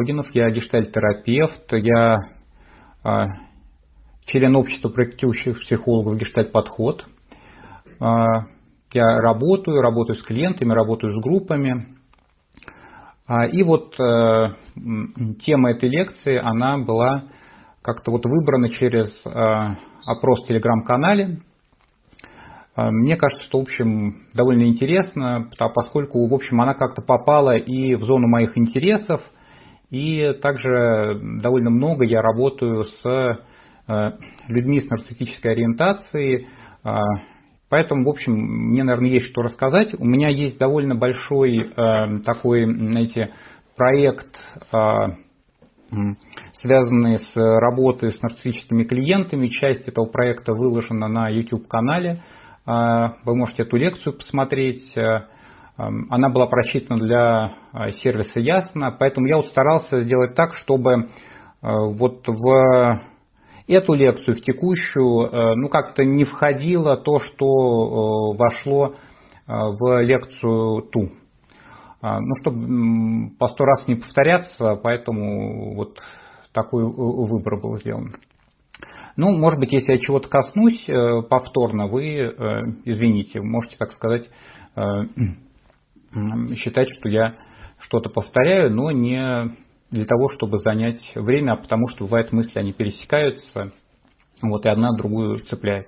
Логинов, я гештальт-терапевт, я член общества практикующих психологов «Гештальт-подход». Я работаю с клиентами, работаю с группами. И вот тема этой лекции, она была как-то вот выбрана через опрос в Телеграм-канале. Мне кажется, что, в общем, довольно интересно, поскольку, в общем, она как-то попала и в зону моих интересов, и также довольно много я работаю с людьми с нарциссической ориентацией, поэтому, в общем, мне, наверное, есть что рассказать. У меня есть довольно большой такой, знаете, проект, связанный с работой с нарциссическими клиентами. Часть этого проекта выложена на YouTube-канале. Вы можете эту лекцию посмотреть. Она была просчитана для сервиса Ясно, поэтому я вот старался сделать так, чтобы вот в эту лекцию, в текущую, ну как-то не входило то, что вошло в лекцию ту. Ну, чтобы по 100 раз не повторяться, поэтому вот такой выбор был сделан. Ну, может быть, если я чего-то коснусь повторно, вы извините, можете, так сказать, считать, что я что-то повторяю, но не для того, чтобы занять время, а потому что бывает мысли, они пересекаются, вот, и одна другую цепляет.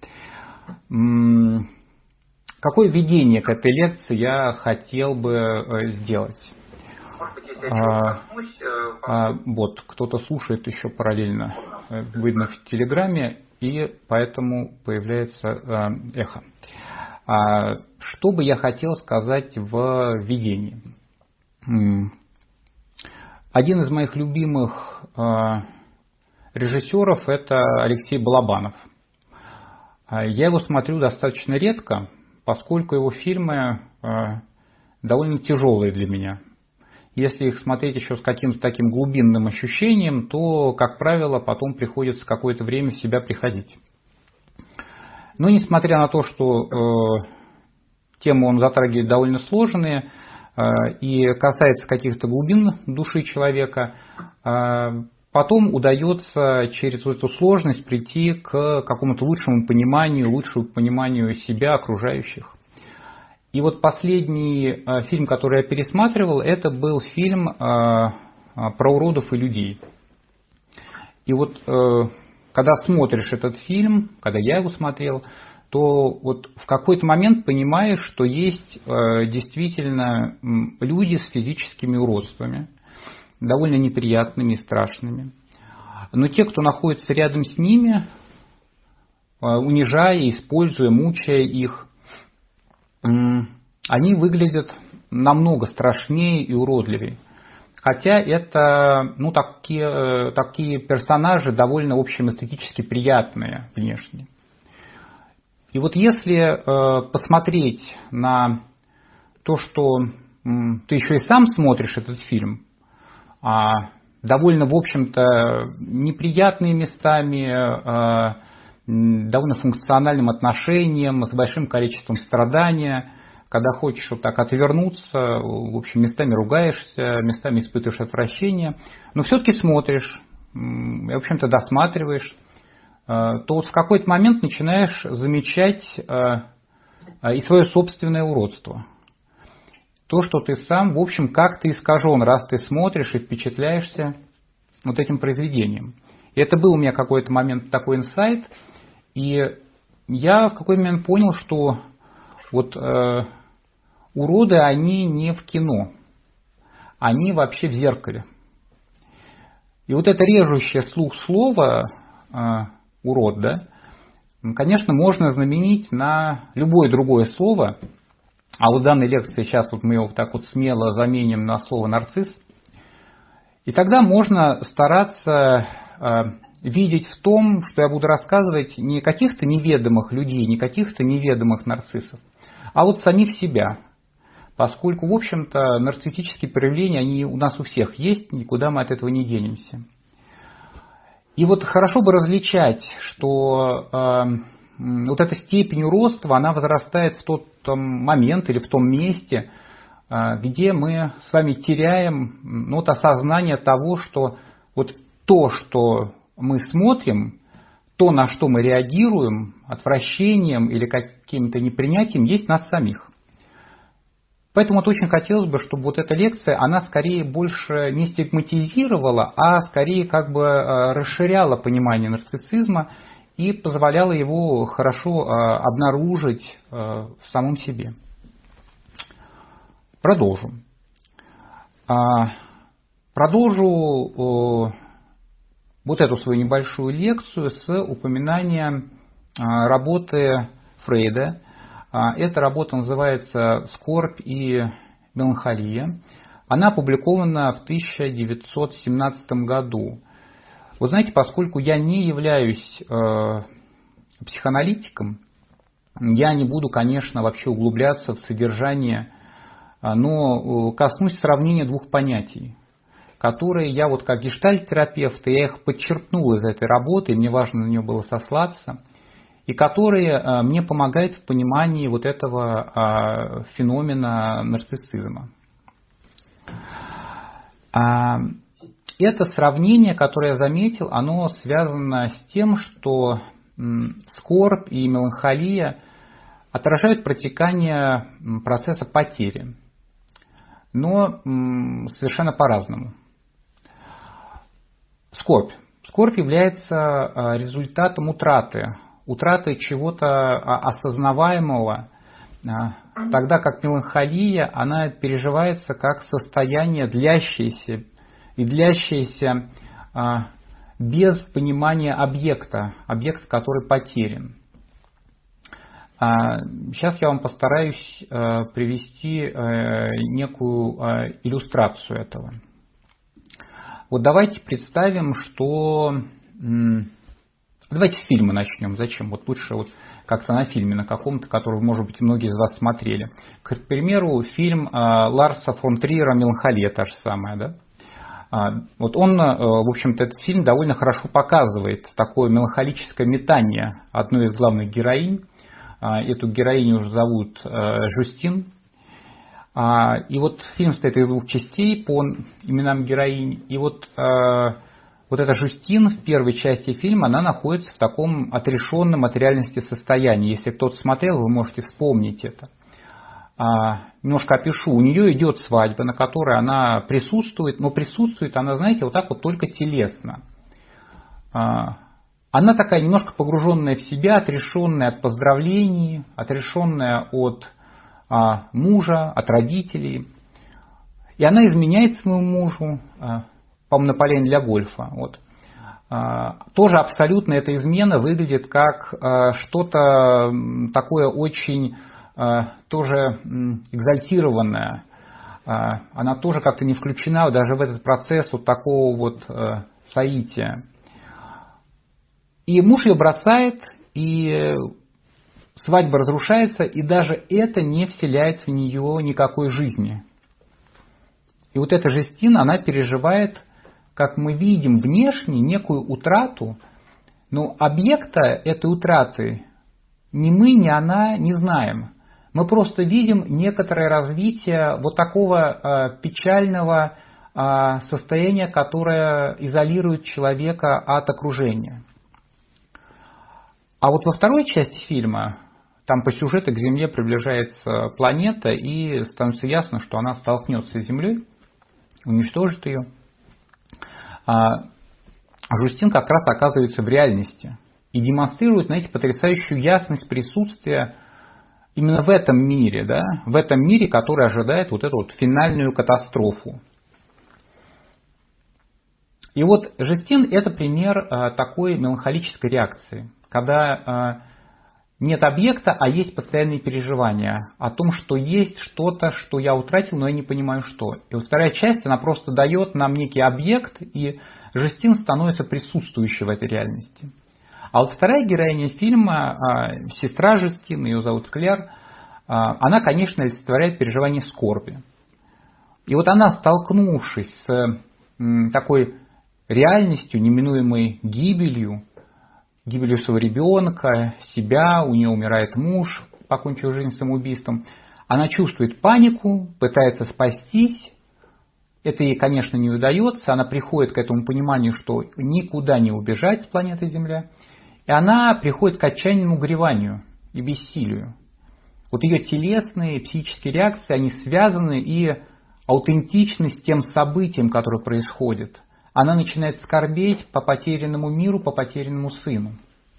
Какое введение к этой лекции я хотел бы сделать? Вот, кто-то слушает еще параллельно, видно в Телеграме, и поэтому появляется эхо. Что бы я хотел сказать в введении? Один из моих любимых режиссеров – это Алексей Балабанов. Я его смотрю достаточно редко, поскольку его фильмы довольно тяжелые для меня. Если их смотреть еще с каким-то таким глубинным ощущением, то, как правило, потом приходится какое-то время в себя приходить. Но несмотря на то, что темы он затрагивает довольно сложные и касается каких-то глубин души человека, потом удается через эту сложность прийти к какому-то лучшему пониманию себя, окружающих. И вот последний фильм, который я пересматривал, это был фильм про уродов и людей. И вот когда смотришь этот фильм, когда я его смотрел, то вот в какой-то момент понимаешь, что есть действительно люди с физическими уродствами, довольно неприятными и страшными. Но те, кто находится рядом с ними, унижая, используя, мучая их, они выглядят намного страшнее и уродливее. Хотя это такие персонажи довольно, в общем, эстетически приятные внешне. И вот если посмотреть на то, что ты еще и сам смотришь этот фильм, довольно, в общем-то, неприятными местами, довольно функциональным отношением, с большим количеством страдания, когда хочешь вот так отвернуться, в общем, местами ругаешься, местами испытываешь отвращение, но все-таки смотришь, и, в общем-то, досматриваешь, то вот в какой-то момент начинаешь замечать и свое собственное уродство. То, что ты сам, в общем, как-то искажен, раз ты смотришь и впечатляешься вот этим произведением. И это был у меня какой-то момент такой инсайт, и я в какой-то момент понял, что вот уроды, они не в кино, они вообще в зеркале. И вот это режущее слух слово урод, да, конечно, можно заменить на любое другое слово, а вот в данной лекции сейчас вот мы его так вот смело заменим на слово нарцисс, и тогда можно стараться видеть в том, что я буду рассказывать, не каких-то неведомых людей, не каких-то неведомых нарциссов, а вот самих себя. Поскольку, в общем-то, нарциссические проявления, они у нас у всех есть, никуда мы от этого не денемся. И вот хорошо бы различать, что вот эта степень уродства, она возрастает в тот момент или в том месте, где мы с вами теряем вот осознание того, что вот то, что мы смотрим, то, на что мы реагируем отвращением или каким-то непринятием, есть нас самих. Поэтому вот очень хотелось бы, чтобы вот эта лекция, она скорее больше не стигматизировала, а скорее как бы расширяла понимание нарциссизма и позволяла его хорошо обнаружить в самом себе. Продолжу. Продолжу вот эту свою небольшую лекцию с упоминания работы Фрейда. Эта работа называется «Скорбь и меланхолия». Она опубликована в 1917 году. Вы знаете, поскольку я не являюсь психоаналитиком, я не буду, конечно, вообще углубляться в содержание, но коснусь сравнения двух понятий, которые я вот как гештальт-терапевт, я их подчеркнул из этой работы, мне важно на нее было сослаться, и которые мне помогают в понимании вот этого феномена нарциссизма. Это сравнение, которое я заметил, оно связано с тем, что скорбь и меланхолия отражают протекание процесса потери, но совершенно по-разному. Скорбь. Скорбь является результатом утраты чего-то осознаваемого, тогда как меланхолия, она переживается как состояние длящееся без понимания объекта, который потерян. Сейчас я вам постараюсь привести некую иллюстрацию этого. Вот давайте представим, что... Давайте с фильма начнем. Зачем? Вот лучше вот как-то на фильме, на каком-то, который, может быть, многие из вас смотрели. К примеру, фильм Ларса фон Триера «Меланхолия», та же самая, да? Вот он, в общем-то, этот фильм довольно хорошо показывает такое меланхолическое метание одной из главных героинь. Эту героиню уже зовут Жюстин. И вот фильм состоит из двух частей по именам героинь. И вот эта Жюстин в первой части фильма, она находится в таком отрешенном от реальности состоянии. Если кто-то смотрел, вы можете вспомнить это. Немножко опишу. У нее идет свадьба, на которой она присутствует, но присутствует она, знаете, вот так вот только телесно. Она такая немножко погруженная в себя, отрешенная от поздравлений, отрешенная от мужа, от родителей. И она изменяет своему мужу, по-моему, на поле для гольфа. Вот. Тоже абсолютно эта измена выглядит как что-то такое очень тоже экзальтированное. Она тоже как-то не включена даже в этот процесс вот такого вот соития. И муж ее бросает, и свадьба разрушается, и даже это не вселяет в нее никакой жизни. И вот эта Жюстин, она переживает, как мы видим, внешне некую утрату, но объекта этой утраты ни мы, ни она не знаем. Мы просто видим некоторое развитие вот такого печального состояния, которое изолирует человека от окружения. А вот во второй части фильма, там по сюжету к Земле приближается планета, и становится ясно, что она столкнется с Землей, уничтожит ее. Жюстин как раз оказывается в реальности и демонстрирует, знаете, потрясающую ясность присутствия именно в этом мире, да, в этом мире, который ожидает вот эту вот финальную катастрофу. И вот Жюстин – это пример такой меланхолической реакции, когда нет объекта, а есть постоянные переживания о том, что есть что-то, что я утратил, но я не понимаю что. И вот вторая часть, она просто дает нам некий объект, и Жюстин становится присутствующей в этой реальности. А вот вторая героиня фильма, сестра Жюстин, ее зовут Клэр, она, конечно, олицетворяет переживание скорби. И вот она, столкнувшись с такой реальностью, неминуемой гибелью своего ребенка, себя, у нее умирает муж, покончив жизнь самоубийством, Она чувствует панику, пытается спастись. Это ей, конечно, не удается. Она приходит к этому пониманию, что никуда не убежать с планеты Земля. И она приходит к отчаянному гореванию и бессилию. Вот ее телесные, психические реакции, они связаны и аутентичны с тем событием, которое происходит. Она начинает скорбеть по потерянному миру, по потерянному сыну.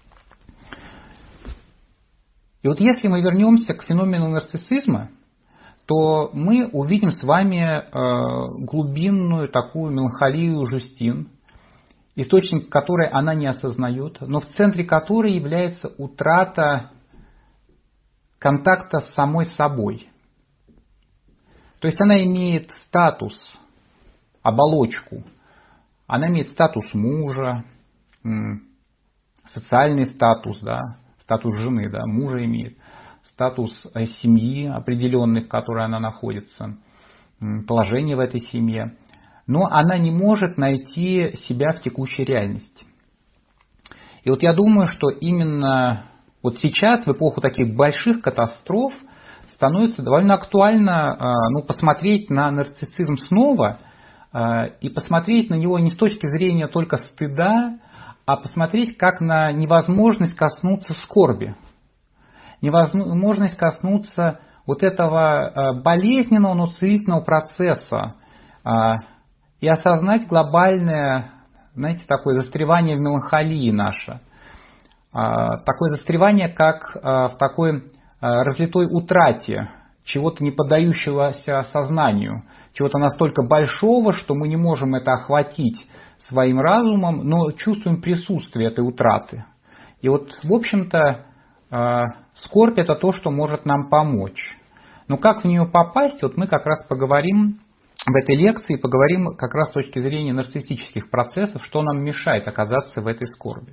И вот если мы вернемся к феномену нарциссизма, то мы увидим с вами глубинную такую меланхолию Жюстин, источник которой она не осознает, но в центре которой является утрата контакта с самой собой. То есть она имеет статус, оболочку, она имеет статус мужа, социальный статус, да, статус жены, да, мужа имеет, статус семьи определенной, в которой она находится, положение в этой семье. Но она не может найти себя в текущей реальности. И вот я думаю, что именно вот сейчас, в эпоху таких больших катастроф, становится довольно актуально посмотреть на нарциссизм снова и посмотреть на него не с точки зрения только стыда, а посмотреть как на невозможность коснуться скорби, невозможность коснуться вот этого болезненного, но целительного процесса и осознать глобальное, знаете, такое застревание в меланхолии наше. Такое застревание, как в такой разлитой утрате чего-то не поддающегося осознанию, чего-то настолько большого, что мы не можем это охватить своим разумом, но чувствуем присутствие этой утраты. И вот, в общем-то, скорбь – это то, что может нам помочь. Но как в нее попасть, вот мы как раз поговорим в этой лекции, поговорим как раз с точки зрения нарциссических процессов, что нам мешает оказаться в этой скорби.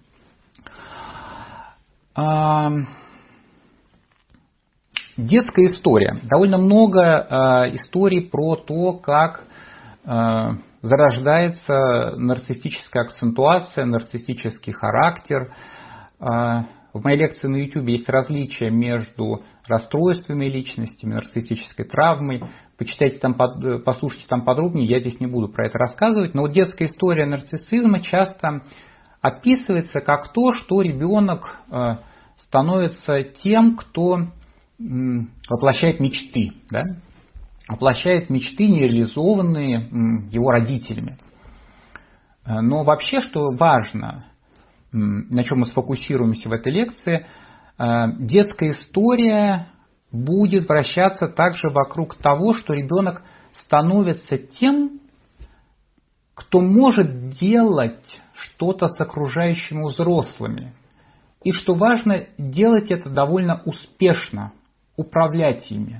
Детская история. Довольно много историй про то, как зарождается нарциссическая акцентуация, нарциссический характер. В моей лекции на YouTube есть различия между расстройствами личности, нарциссической травмой. Почитайте там, послушайте там подробнее, я здесь не буду про это рассказывать. Но вот детская история нарциссизма часто описывается как то, что ребенок становится тем, кто воплощает мечты, да? Воплощает мечты, нереализованные его родителями. Но вообще, что важно, на чем мы сфокусируемся в этой лекции, детская история будет вращаться также вокруг того, что ребенок становится тем, кто может делать что-то с окружающими взрослыми. И что важно, делать это довольно успешно, управлять ими.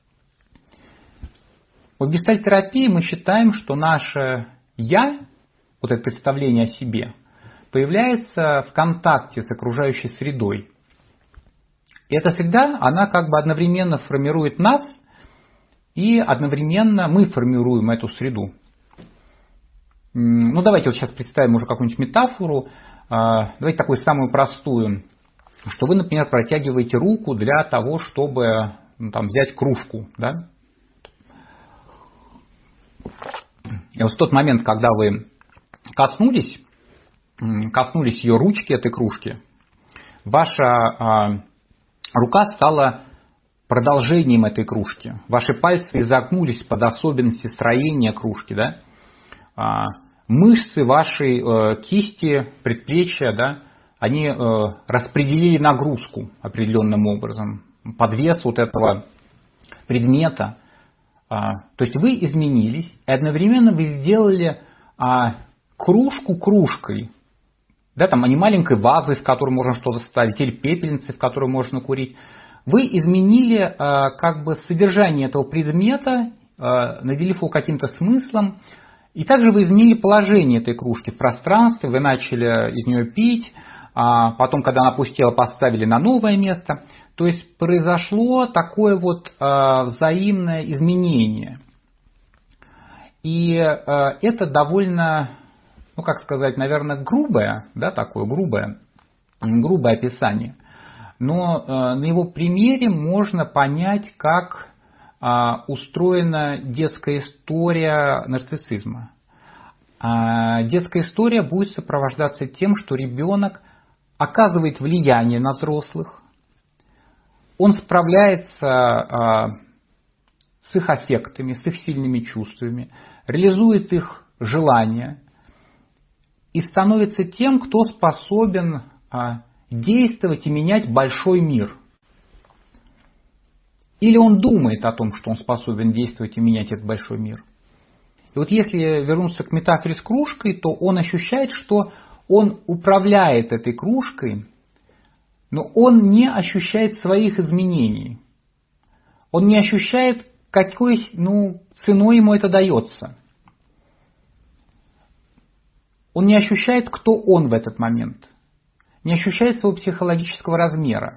Вот в гештальт-терапии мы считаем, что наше «я», вот это представление о себе, появляется в контакте с окружающей средой. И эта среда, она как бы одновременно формирует нас, и одновременно мы формируем эту среду. Ну, давайте вот сейчас представим уже какую-нибудь метафору. Давайте такую самую простую, что вы, например, протягиваете руку для того, чтобы взять кружку, да? И вот в тот момент, когда вы коснулись ее ручки, этой кружки, ваша рука стала продолжением этой кружки. Ваши пальцы изогнулись под особенности строения кружки, да? Мышцы вашей кисти, предплечья, да, они распределили нагрузку определенным образом под вес вот этого предмета. То есть вы изменились, и одновременно вы сделали кружку кружкой. Да, там, а не маленькой вазой, в которой можно что-то ставить, или пепельницей, в которой можно курить. Вы изменили как бы содержание этого предмета, наделив его каким-то смыслом. И также вы изменили положение этой кружки в пространстве, вы начали из нее пить, потом, когда она опустела, поставили на новое место. То есть произошло такое вот взаимное изменение. И это довольно, ну как сказать, наверное, грубое, да, такое грубое описание. Но на его примере можно понять, как устроена детская история нарциссизма. Детская история будет сопровождаться тем, что ребенок оказывает влияние на взрослых, он справляется с их аффектами, с их сильными чувствами, реализует их желания и становится тем, кто способен действовать и менять большой мир. Или он думает о том, что он способен действовать и менять этот большой мир. И вот если вернуться к метафоре с кружкой, то он ощущает, что он управляет этой кружкой, но он не ощущает своих изменений. Он не ощущает, какой ценой ему это дается. Он не ощущает, кто он в этот момент. Не ощущает своего психологического размера.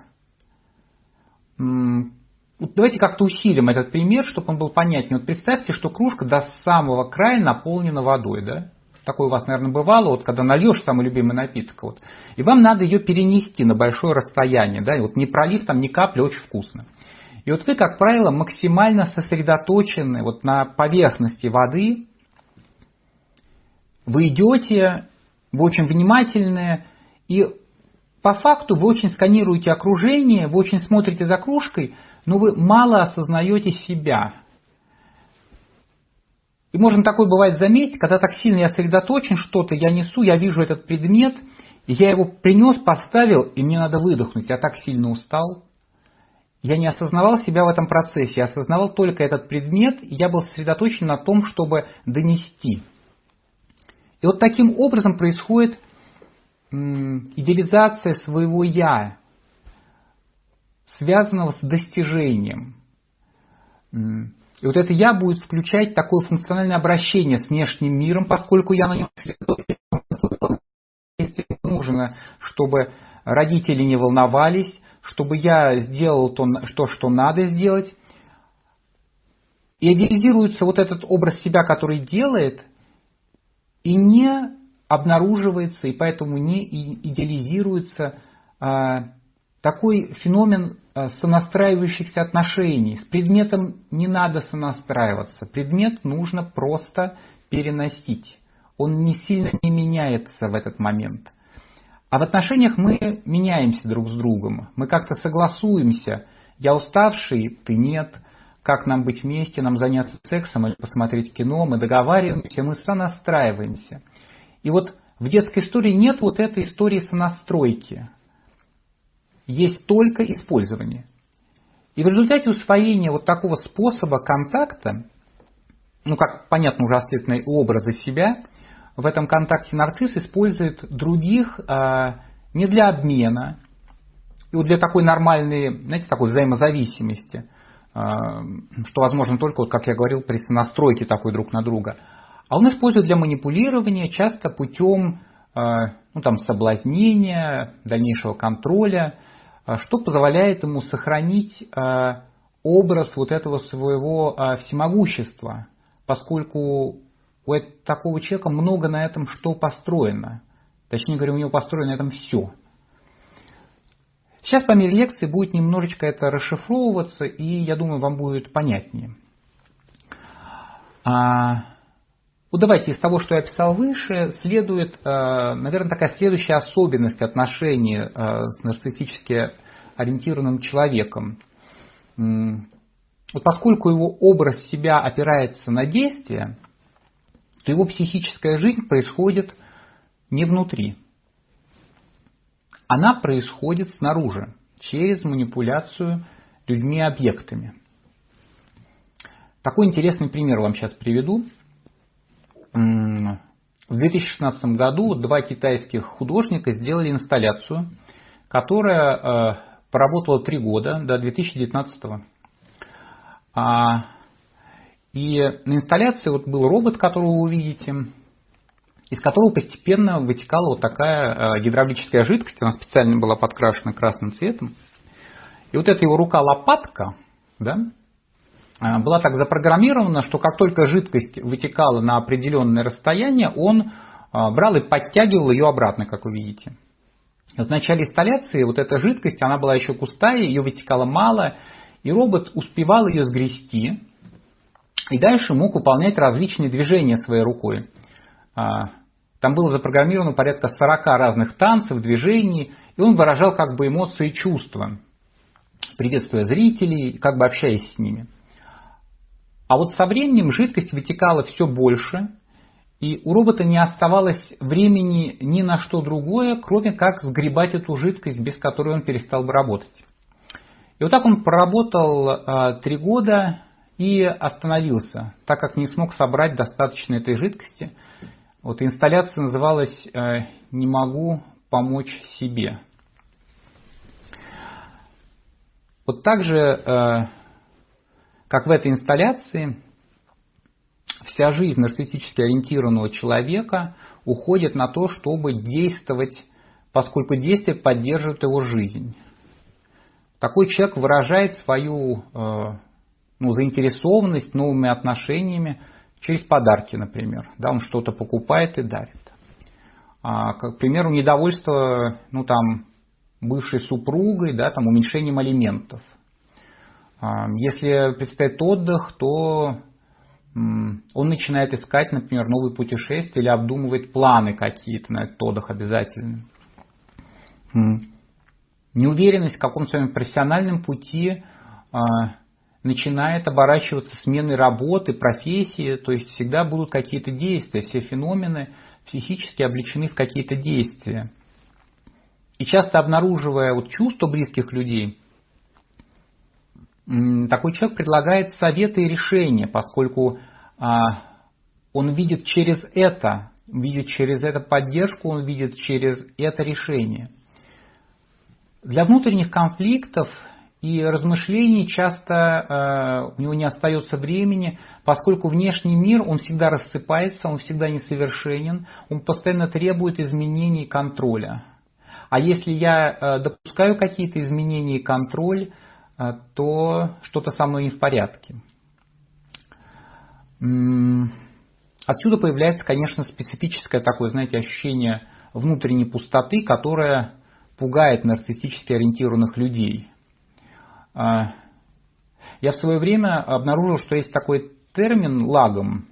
Давайте как-то усилим этот пример, чтобы он был понятнее. Вот представьте, что кружка до самого края наполнена водой, да? Такое у вас, наверное, бывало, вот когда нальешь самый любимый напиток, вот, и вам надо ее перенести на большое расстояние, да, и вот не пролив там ни капли, очень вкусно. И вот вы, как правило, максимально сосредоточены вот на поверхности воды, вы идете, вы очень внимательны, и по факту вы очень сканируете окружение, вы очень смотрите за кружкой, но вы мало осознаете себя. И можно такое бывает заметить, когда так сильно я сосредоточен, что-то я несу, я вижу этот предмет, и я его принес, поставил, и мне надо выдохнуть, я так сильно устал. Я не осознавал себя в этом процессе, я осознавал только этот предмет, и я был сосредоточен на том, чтобы донести. И вот таким образом происходит идеализация своего «я», связанного с достижением. И вот это «я» будет включать такое функциональное обращение с внешним миром, поскольку я на нем нужно, чтобы родители не волновались, чтобы я сделал то, что надо сделать. И идеализируется вот этот образ себя, который делает, и не обнаруживается, и поэтому не идеализируется такой феномен сонастраивающихся отношений. С предметом не надо сонастраиваться. Предмет нужно просто переносить. Он не сильно не меняется в этот момент. А в отношениях мы меняемся друг с другом. Мы как-то согласуемся. Я уставший, ты нет. Как нам быть вместе, нам заняться сексом или посмотреть кино. Мы договариваемся, мы сонастраиваемся. И вот в детской истории нет вот этой истории сонастройки. Есть только использование. И в результате усвоения вот такого способа контакта, как понятно уже ответные образы себя, в этом контакте нарцисс использует других не для обмена, и вот для такой нормальной, знаете, такой взаимозависимости, что возможно только, вот, как я говорил, при сонастройке такой друг на друга. А он использует для манипулирования часто путем соблазнения, дальнейшего контроля, что позволяет ему сохранить образ вот этого своего всемогущества, поскольку у такого человека много на этом что построено. Точнее говоря, у него построено на этом все. Сейчас по мере лекции будет немножечко это расшифровываться, и я думаю, вам будет понятнее. Вот давайте из того, что я описал выше, следует, наверное, такая следующая особенность отношений с нарциссически ориентированным человеком. Вот поскольку его образ себя опирается на действие, то его психическая жизнь происходит не внутри. Она происходит снаружи, через манипуляцию людьми и объектами. Такой интересный пример вам сейчас приведу. В 2016 году два китайских художника сделали инсталляцию, которая поработала 3 года, до 2019. И на инсталляции вот был робот, которого вы видите, из которого постепенно вытекала вот такая гидравлическая жидкость, она специально была подкрашена красным цветом. И вот эта его рука-лопатка, да, была так запрограммирована, что как только жидкость вытекала на определенное расстояние, он брал и подтягивал ее обратно, как вы видите. В начале инсталляции вот эта жидкость, она была еще густая, ее вытекало мало, И робот успевал ее сгрести, и дальше мог выполнять различные движения своей рукой. Там было запрограммировано порядка 40 разных танцев, движений, и он выражал как бы эмоции и чувства, приветствуя зрителей, как бы общаясь с ними. А вот со временем жидкость вытекала все больше, и у робота не оставалось времени ни на что другое, кроме как сгребать эту жидкость, без которой он перестал бы работать. И вот так он проработал 3 года и остановился, так как не смог собрать достаточно этой жидкости. Вот инсталляция называлась «Не могу помочь себе». Вот так же, как в этой инсталляции, вся жизнь нарциссически ориентированного человека уходит на то, чтобы действовать, поскольку действие поддерживает его жизнь. Такой человек выражает свою заинтересованность новыми отношениями через подарки, например. Да, он что-то покупает и дарит. К примеру, недовольство бывшей супругой, да, уменьшением алиментов. Если предстоит отдых, то он начинает искать, например, новые путешествия или обдумывает планы какие-то на этот отдых обязательно. Неуверенность в каком-то своем профессиональном пути начинает оборачиваться сменой работы, профессии, то есть всегда будут какие-то действия, все феномены психически облечены в какие-то действия. И часто обнаруживая чувства близких людей, такой человек предлагает советы и решения, поскольку он видит через это поддержку, он видит через это решение. Для внутренних конфликтов и размышлений часто у него не остается времени, поскольку внешний мир, он всегда рассыпается, он всегда несовершенен, он постоянно требует изменений и контроля. А если я допускаю какие-то изменения и контроль, то что-то со мной не в порядке. Отсюда появляется, конечно, специфическое такое, ощущение внутренней пустоты, которое пугает нарциссически ориентированных людей. Я в свое время обнаружил, что есть такой термин лагом.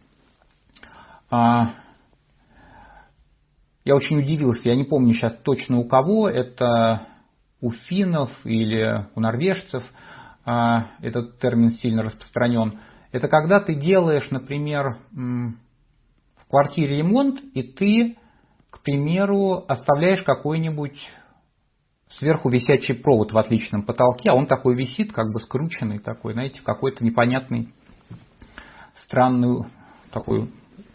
Я очень удивился, я не помню сейчас точно у кого, это у финнов или у норвежцев этот термин сильно распространен. Это когда ты делаешь, например, в квартире ремонт, и ты, к примеру, оставляешь какой-нибудь сверху висячий провод в отличном потолке, а он такой висит, как бы скрученный такой, в какой-то непонятный, странный такой.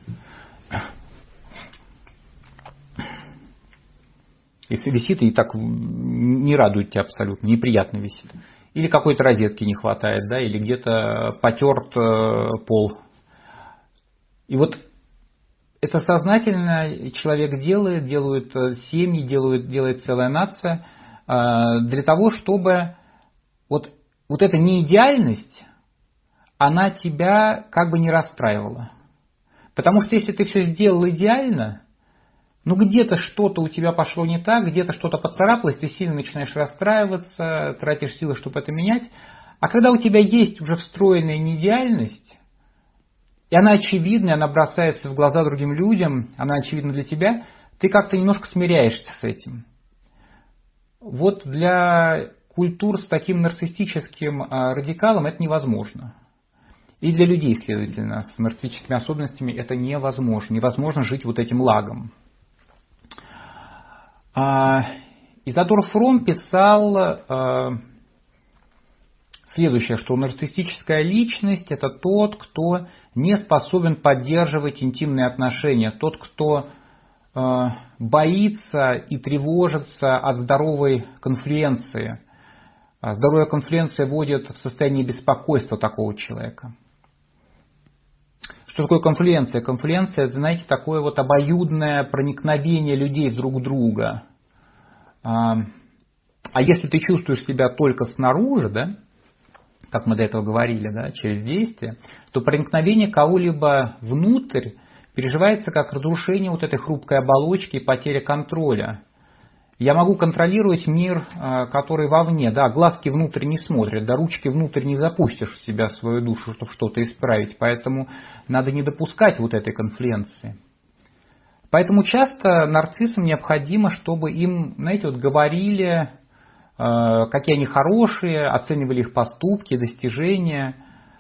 Если висит и так не радует тебя абсолютно, неприятно висит. Или какой-то розетки не хватает, да, или где-то потерт пол. И вот это сознательно человек делают семьи, делает целая нация для того, чтобы вот эта неидеальность, она тебя как бы не расстраивала. Потому что если ты все сделал идеально, где-то что-то у тебя пошло не так, где-то что-то поцарапалось, ты сильно начинаешь расстраиваться, тратишь силы, чтобы это менять. А когда у тебя есть уже встроенная неидеальность, и она очевидна, она бросается в глаза другим людям, она очевидна для тебя, ты как-то немножко смиряешься с этим. Вот для культур с таким нарциссическим радикалом это невозможно. И для людей, следовательно, с нарциссическими особенностями это невозможно. Невозможно жить вот этим лагом. Изодор Фром писал следующее, что нарциссическая личность – это тот, кто не способен поддерживать интимные отношения, тот, кто боится и тревожится от здоровой конфликции. Здоровая конфликция вводит в состояние беспокойства такого человека. Что такое конфликция? Конфликция – это, знаете, такое обоюдное проникновение людей друг в друга. А если ты чувствуешь себя только снаружи, да, как мы до этого говорили, да, через действие, то проникновение кого-либо внутрь переживается как разрушение этой хрупкой оболочки и потеря контроля. Я могу контролировать мир, который вовне. Да, глазки внутрь не смотрят, да, ручки внутрь не запустишь в себя свою душу, чтобы что-то исправить. Поэтому надо не допускать вот этой конфликции. Поэтому часто нарциссам необходимо, чтобы им, знаете, вот говорили, какие они хорошие, оценивали их поступки, достижения.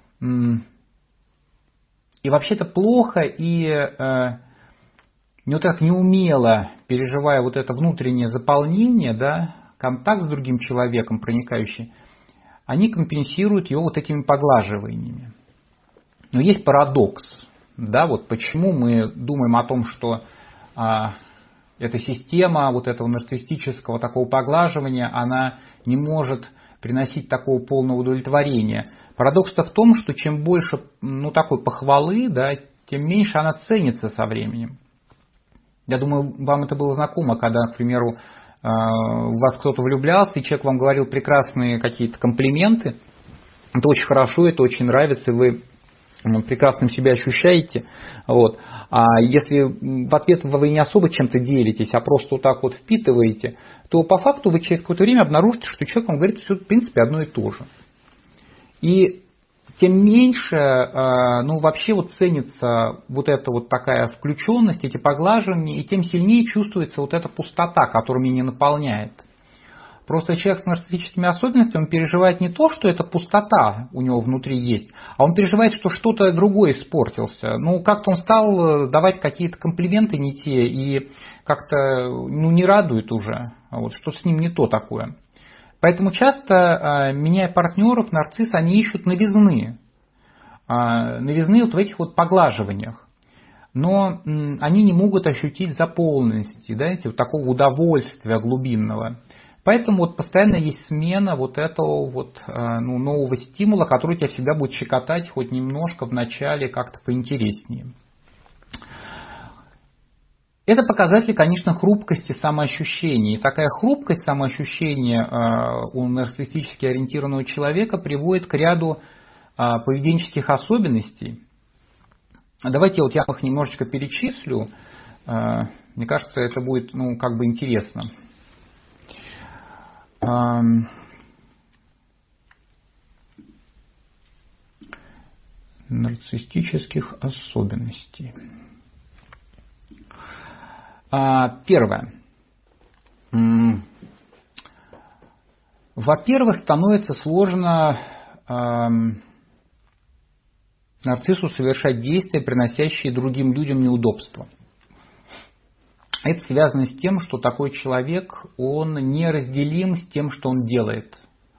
И вообще-то плохо и вот так неумело, переживая вот это внутреннее заполнение, да, контакт с другим человеком, проникающий, они компенсируют его вот этими поглаживаниями. Но есть парадокс, да, вот почему мы думаем о том, что эта система вот этого нарциссического такого поглаживания, она не может приносить такого полного удовлетворения. Парадокс-то в том, что чем больше такой похвалы, да, тем меньше она ценится со временем. Я думаю, вам это было знакомо, когда, к примеру, в вас кто-то влюблялся, и человек вам говорил прекрасные какие-то комплименты. Это очень хорошо, это очень нравится, и вы прекрасно себя ощущаете. Вот. А если в ответ вы не особо чем-то делитесь, а просто вот так вот впитываете, то по факту вы через какое-то время обнаружите, что человек вам говорит все в принципе одно и то же. И тем меньше, вообще вот ценится вот эта вот такая включенность, эти поглаживания, и тем сильнее чувствуется вот эта пустота, которая меня не наполняет. Просто человек с нарциссическими особенностями, он переживает не то, что эта пустота у него внутри есть, а он переживает, что что-то другое испортился. Как-то он стал давать какие-то комплименты не те, и как-то не радует уже, вот, что с ним не то такое. Поэтому часто, меняя партнеров, нарциссы, они ищут новизны. Новизны вот в этих вот поглаживаниях. Но они не могут ощутить заполненности, вот такого удовольствия глубинного. Поэтому вот постоянно есть смена вот этого вот, нового стимула, который тебя всегда будет щекотать хоть немножко в начале как-то поинтереснее. Это показатель, конечно, хрупкости самоощущения. И такая хрупкость самоощущения у нарциссически ориентированного человека приводит к ряду поведенческих особенностей. Давайте я их немножечко перечислю. Мне кажется, это будет интересно. Нарциссических особенностей. Первое. Во-первых, становится сложно нарциссу совершать действия, приносящие другим людям неудобства. Это связано с тем, что такой человек, он неразделим с тем, что он делает.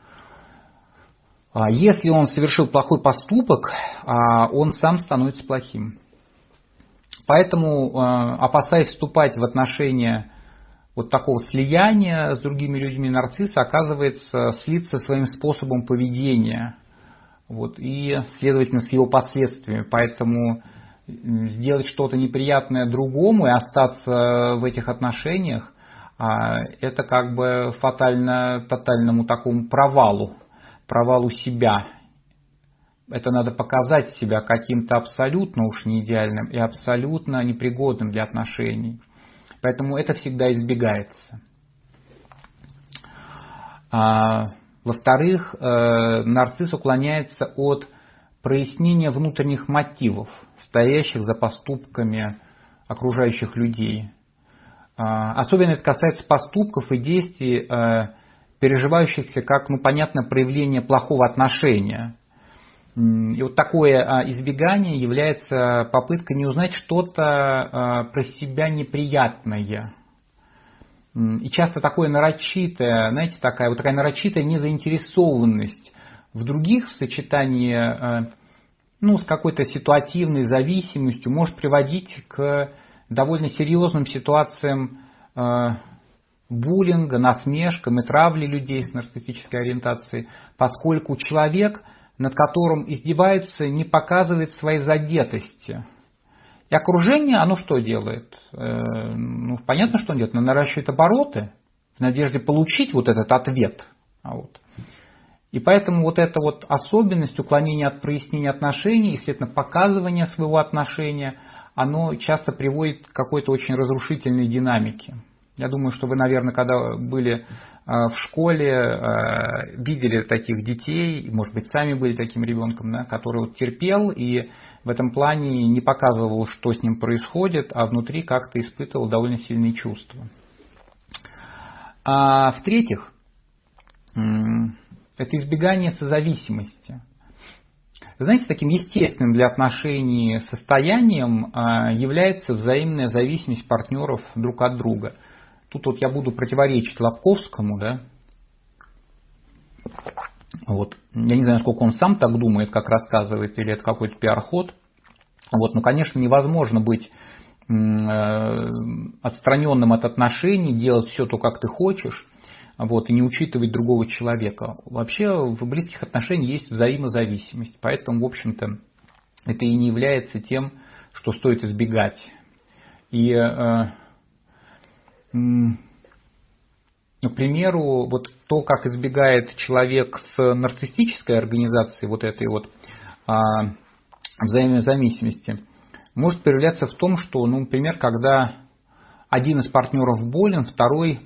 Если он совершил плохой поступок, он сам становится плохим. Поэтому, опасаясь вступать в отношения вот такого слияния с другими людьми, нарцисс оказывается слиться своим способом поведения, и, следовательно, с его последствиями. Поэтому сделать что-то неприятное другому и остаться в этих отношениях, это как бы фатально тотальному такому провалу себя. Это надо показать себя каким-то абсолютно уж не идеальным и абсолютно непригодным для отношений. Поэтому это всегда избегается. Во-вторых, нарцисс уклоняется от прояснения внутренних мотивов, стоящих за поступками окружающих людей. Особенно это касается поступков и действий, переживающихся как, понятно, проявление плохого отношения. И вот такое избегание является попыткой не узнать что-то про себя неприятное. И часто такое нарочитое, такая нарочитая незаинтересованность в других в сочетании с какой-то ситуативной зависимостью может приводить к довольно серьезным ситуациям буллинга, насмешкам и травли людей с нарциссической ориентацией, поскольку человек, над которым издеваются, не показывает своей задетости. И окружение, оно что делает? Понятно, что он делает. Оно наращивает обороты в надежде получить вот этот ответ. И поэтому вот эта вот особенность уклонения от прояснения отношений и, следовательно, показывания своего отношения, оно часто приводит к какой-то очень разрушительной динамике. Я думаю, что вы, наверное, когда были в школе, видели таких детей, может быть, сами были таким ребенком, да, который вот терпел и в этом плане не показывал, что с ним происходит, а внутри как-то испытывал довольно сильные чувства. А в-третьих, это избегание созависимости. Вы знаете, таким естественным для отношений состоянием является взаимная зависимость партнеров друг от друга. Тут вот я буду противоречить Лобковскому, да. Вот. Я не знаю, насколько он сам так думает, как рассказывает, или это какой-то пиар-ход. Вот. Но, конечно, невозможно быть отстраненным от отношений, делать все то, как ты хочешь, вот, и не учитывать другого человека. Вообще в близких отношениях есть взаимозависимость, поэтому, в общем-то, это и не является тем, что стоит избегать. И, к примеру, вот то, как избегает человек с нарциссической организацией вот этой вот взаимозависимости, может проявляться в том, что, ну, например, когда один из партнеров болен, второй,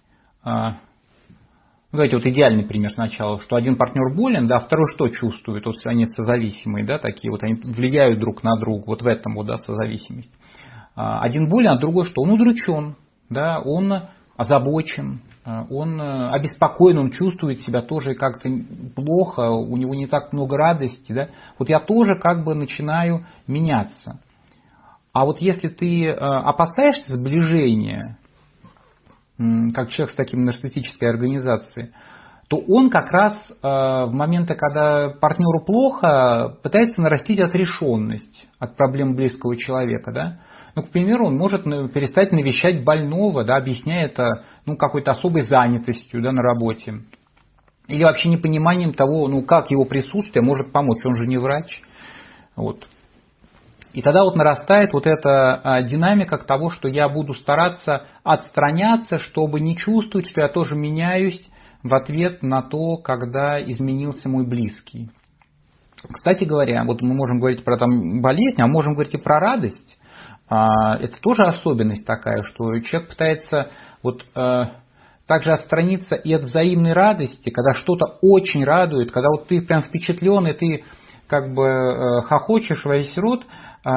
давайте вот идеальный пример сначала, что один партнер болен, да, второй что чувствует, вот они созависимые, да, такие вот, они влияют друг на друга, вот в этом вот, да, созависимость. Один болен, а другой что? Он удручен, да, он озабочен, он обеспокоен, он чувствует себя тоже как-то плохо, у него не так много радости, да. Вот я тоже как бы начинаю меняться. А вот если ты опасаешься сближения, как человек с таким нарциссической организацией, то он как раз в моменты, когда партнеру плохо, пытается нарастить отрешенность от проблем близкого человека. Да? Ну, к примеру, он может перестать навещать больного, да, объясняя это какой-то особой занятостью, да, на работе. Или вообще непониманием того, как его присутствие может помочь, он же не врач. Вот. И тогда вот нарастает вот эта динамика того, что я буду стараться отстраняться, чтобы не чувствовать, что я тоже меняюсь в ответ на то, когда изменился мой близкий. Кстати говоря, вот мы можем говорить про болезнь, а можем говорить и про радость. Это тоже особенность такая, что человек пытается вот также отстраниться и от взаимной радости, когда что-то очень радует, когда вот ты прям впечатлен, и ты как бы хохочешь во весь рот.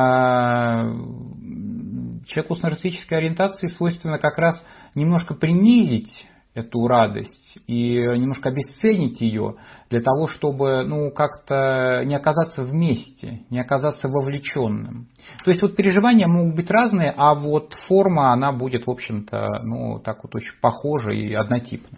Человеку с нарциссической ориентацией свойственно как раз немножко принизить эту радость и немножко обесценить ее для того, чтобы как-то не оказаться вместе, не оказаться вовлеченным. То есть вот переживания могут быть разные, а вот форма, она будет, в общем-то, так вот очень похожа и однотипна.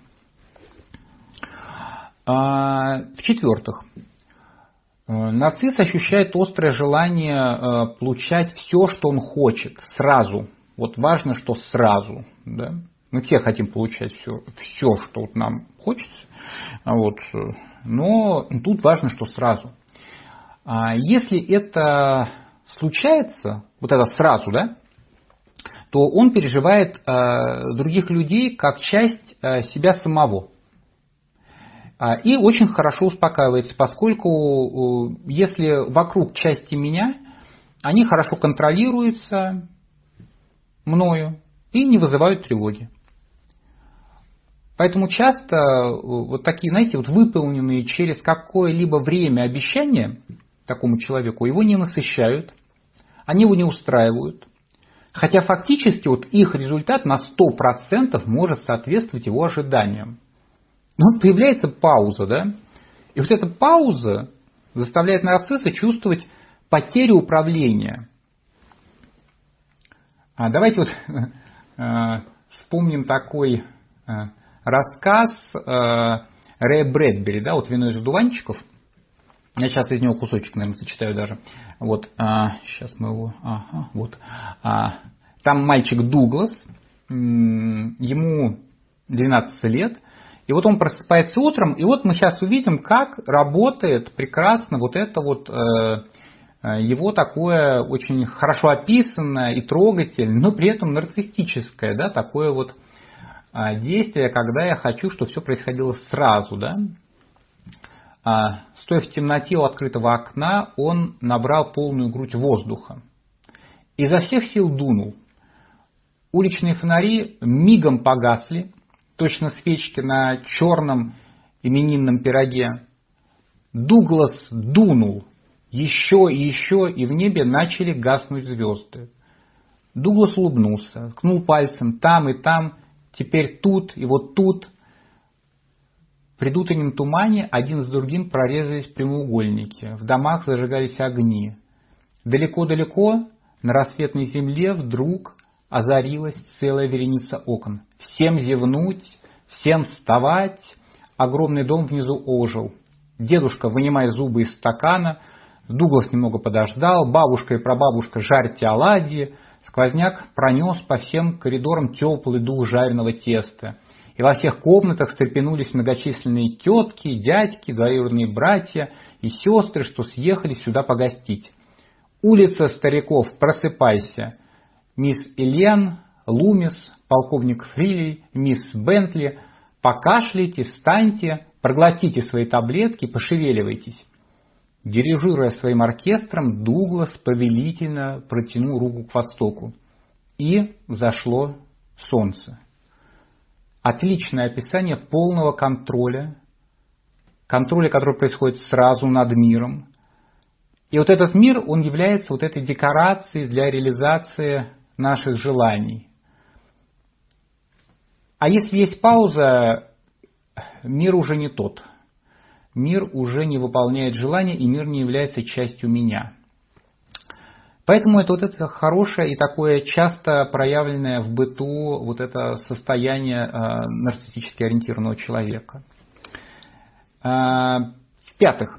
В-четвертых, нарцисс ощущает острое желание получать все, что он хочет, сразу. Вот важно, что сразу. Да? Мы все хотим получать все, что вот нам хочется. Вот. Но тут важно, что сразу. Если это случается, вот это сразу, да, то он переживает других людей как часть себя самого. И очень хорошо успокаивается, поскольку если вокруг части меня, они хорошо контролируются мною и не вызывают тревоги. Поэтому часто вот такие, знаете, вот выполненные через какое-либо время обещания такому человеку его не насыщают, они его не устраивают, хотя фактически вот их результат на 100% может соответствовать его ожиданиям. Но появляется пауза, да? И вот эта пауза заставляет нарцисса чувствовать потерю управления. Давайте вот вспомним такой рассказ Рэя Брэдбери, да, вот «Вино из одуванчиков». Я сейчас из него кусочек, наверное, зачитаю даже. Вот, сейчас мы его... вот. Там мальчик Дуглас, ему 12 лет, и вот он просыпается утром, и вот мы сейчас увидим, как работает прекрасно вот это вот его такое очень хорошо описанное и трогательное, но при этом нарциссическое, да, такое вот действие, когда я хочу, чтобы все происходило сразу, да. Стоя в темноте у открытого окна, он набрал полную грудь воздуха. Изо всех сил дунул. Уличные фонари мигом погасли, точно свечки на черном именинном пироге. Дуглас дунул еще и еще, и в небе начали гаснуть звезды. Дуглас улыбнулся, ткнул пальцем там и там, теперь тут и вот тут. В предутреннем тумане один за другим прорезались прямоугольники, в домах зажигались огни. Далеко-далеко на рассветной земле вдруг озарилась целая вереница окон. Всем зевнуть, всем вставать. Огромный дом внизу ожил. Дедушка, вынимая зубы из стакана, Дуглас немного подождал, бабушка и прабабушка жарьте оладьи, сквозняк пронес по всем коридорам теплый дух жареного теста. И во всех комнатах встрепенулись многочисленные тетки, дядьки, двоюродные братья и сестры, что съехали сюда погостить. Улица стариков, просыпайся. Мисс Элен, Лумис, полковник Фрилей, мисс Бентли, покашляйте, встаньте, проглотите свои таблетки, пошевеливайтесь. Дирижируя своим оркестром, Дуглас повелительно протянул руку к востоку. И взошло солнце. Отличное описание полного контроля, который происходит сразу над миром. И вот этот мир, он является вот этой декорацией для реализации наших желаний. А если есть пауза, мир уже не тот. Мир уже не выполняет желания, и мир не является частью меня. Поэтому это вот это хорошее и такое часто проявленное в быту вот это состояние нарциссически ориентированного человека. В-пятых,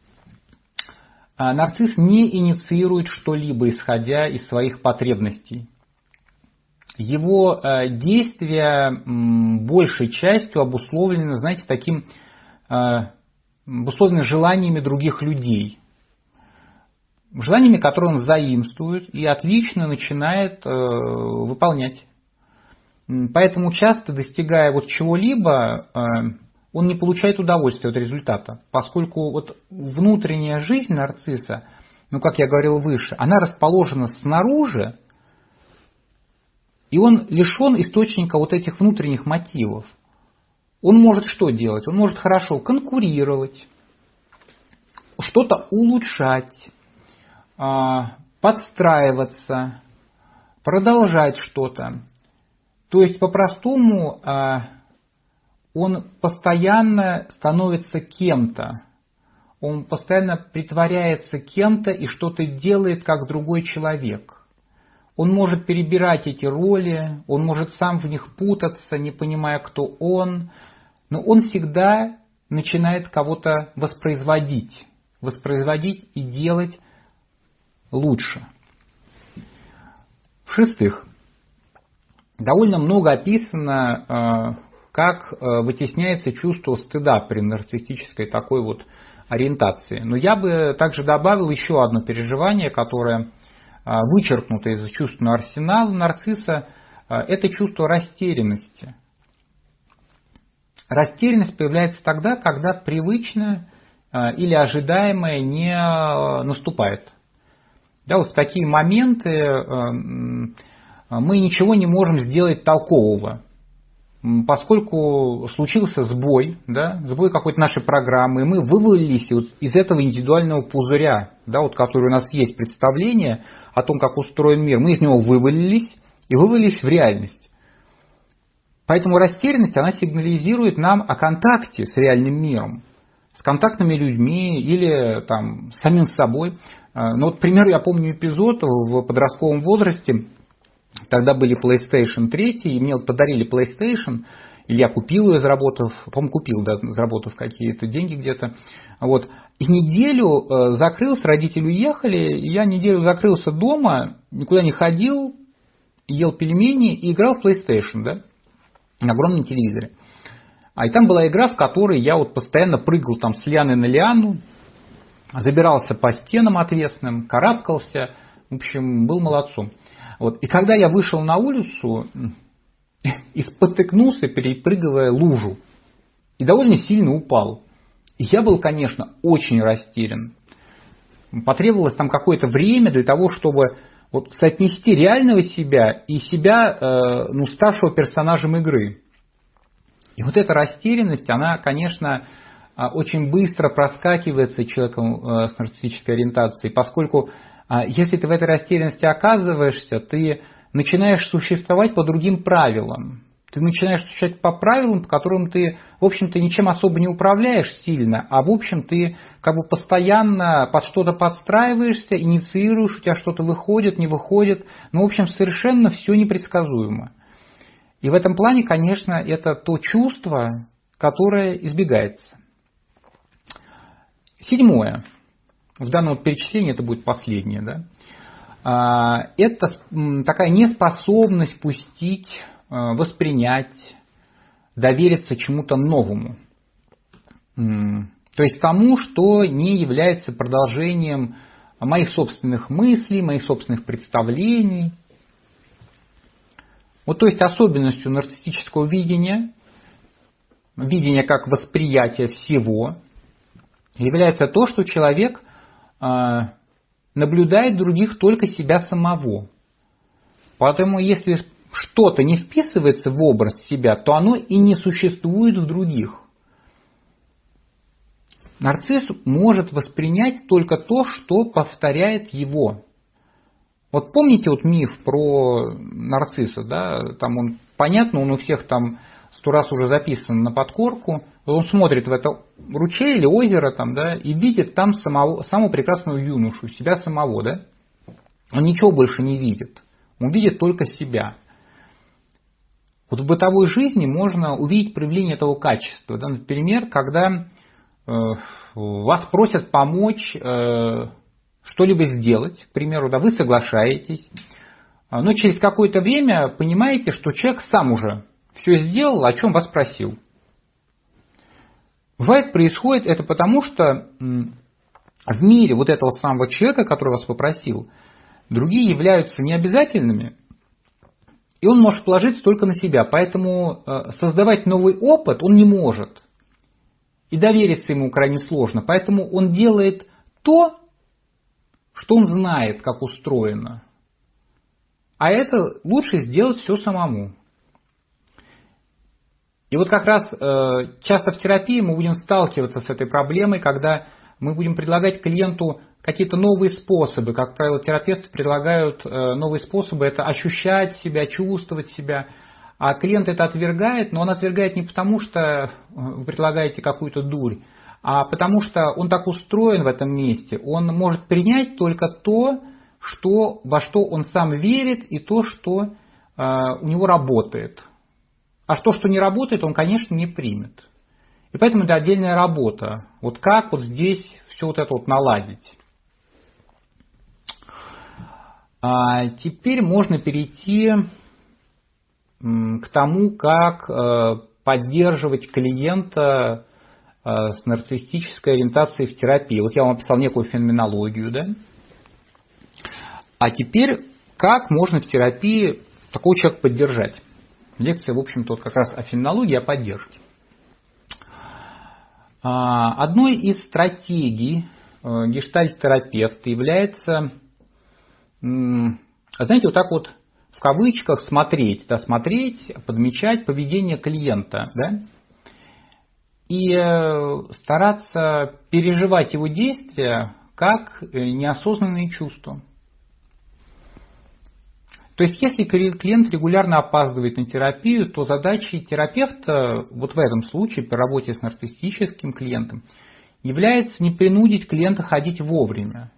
нарцисс не инициирует что-либо, исходя из своих потребностей. Его действия большей частью обусловлены, знаете, обусловлены желаниями других людей. Желаниями, которые он заимствует и отлично начинает выполнять. Поэтому часто, достигая вот чего-либо, он не получает удовольствия от результата, поскольку вот внутренняя жизнь нарцисса, как я говорил выше, она расположена снаружи, и он лишен источника вот этих внутренних мотивов. Он может что делать? Он может хорошо конкурировать, что-то улучшать, подстраиваться, продолжать что-то. То есть, по-простому, он постоянно становится кем-то. Он постоянно притворяется кем-то и что-то делает, как другой человек. Он может перебирать эти роли, он может сам в них путаться, не понимая, кто он. Но он всегда начинает кого-то воспроизводить и делать лучше. В-шестых, довольно много описано, как вытесняется чувство стыда при нарциссической такой вот ориентации. Но я бы также добавил еще одно переживание, которое вычеркнуто из чувственного арсенала нарцисса, это чувство растерянности. Растерянность появляется тогда, когда привычное или ожидаемое не наступает. Да, вот в такие моменты мы ничего не можем сделать толкового, поскольку случился сбой, да, сбой какой-то нашей программы, и мы вывалились вот из этого индивидуального пузыря, да, вот, который у нас есть представление о том, как устроен мир, мы из него вывалились в реальность. Поэтому растерянность, она сигнализирует нам о контакте с реальным миром, с контактными людьми или там, с самим собой. Ну, вот, к примеру, я помню эпизод в подростковом возрасте. Тогда были PlayStation 3, и мне подарили PlayStation, или я купил ее, заработав какие-то деньги где-то. Вот. И неделю закрылся, родители уехали, и я неделю закрылся дома, никуда не ходил, ел пельмени и играл в PlayStation, да, на огромном телевизоре. И там была игра, в которой я вот постоянно прыгал там с лианы на лиану, забирался по стенам отвесным, карабкался, в общем, был молодцом. Вот. И когда я вышел на улицу и спотыкнулся, перепрыгивая лужу, и довольно сильно упал. И я был, конечно, очень растерян. Потребовалось там какое-то время для того, чтобы Вот соотнести реального себя и себя, ставшего персонажем игры. И вот эта растерянность, она, конечно, очень быстро проскакивается человеком с нарциссической ориентацией, поскольку если ты в этой растерянности оказываешься, ты начинаешь существовать по другим правилам. Ты начинаешь существовать по правилам, по которым ты, в общем-то, ничем особо не управляешь сильно, а в общем ты как бы постоянно под что-то подстраиваешься, инициируешь, у тебя что-то выходит, не выходит. В общем, совершенно все непредсказуемо. И в этом плане, конечно, это то чувство, которое избегается. 7. В данном перечислении это будет последнее. Да? Это такая неспособность пустить, воспринять, довериться чему-то новому. То есть тому, что не является продолжением моих собственных мыслей, моих собственных представлений. Вот, то есть особенностью нарциссического видения как восприятия всего, является то, что человек наблюдает других только себя самого. Поэтому если что-то не вписывается в образ себя, то оно и не существует в других. Нарцисс может воспринять только то, что повторяет его. Вот помните миф про нарцисса, да? Там он, понятно, он у всех там 100 раз уже записан на подкорку. Он смотрит в это ручей или озеро там, да, и видит там самого прекрасного юношу, себя самого, да? Он ничего больше не видит. Он видит только себя. Вот в бытовой жизни можно увидеть проявление этого качества. Да? Например, когда вас просят помочь что-либо сделать, к примеру, да, вы соглашаетесь, но через какое-то время понимаете, что человек сам уже все сделал, о чем вас просил. Бывает, происходит это потому, что в мире вот этого самого человека, который вас попросил, другие являются необязательными, и он может положиться только на себя. Поэтому создавать новый опыт он не может. И довериться ему крайне сложно. Поэтому он делает то, что он знает, как устроено. А это лучше сделать все самому. И вот как раз часто в терапии мы будем сталкиваться с этой проблемой, когда мы будем предлагать клиенту какие-то новые способы. Как правило, терапевты предлагают новые способы. Это ощущать себя, чувствовать себя. А клиент это отвергает, но он отвергает не потому, что вы предлагаете какую-то дурь, а потому что он так устроен в этом месте. Он может принять только то, во что он сам верит, и то, что у него работает. А то, что не работает, он, конечно, не примет. И поэтому это отдельная работа. Вот как вот здесь все вот это вот наладить. А теперь можно перейти к тому, как поддерживать клиента с нарциссической ориентацией в терапии. Вот я вам описал некую феноменологию, да? А теперь, как можно в терапии такого человека поддержать? Лекция, в общем-то, как раз о феноменологии, о поддержке. Одной из стратегий гештальт-терапевта является, знаете, вот так вот в кавычках смотреть, подмечать поведение клиента, да? И стараться переживать его действия как неосознанные чувства. То есть, если клиент регулярно опаздывает на терапию, то задачей терапевта, вот в этом случае, при работе с нарциссическим клиентом, является не принудить клиента ходить вовремя,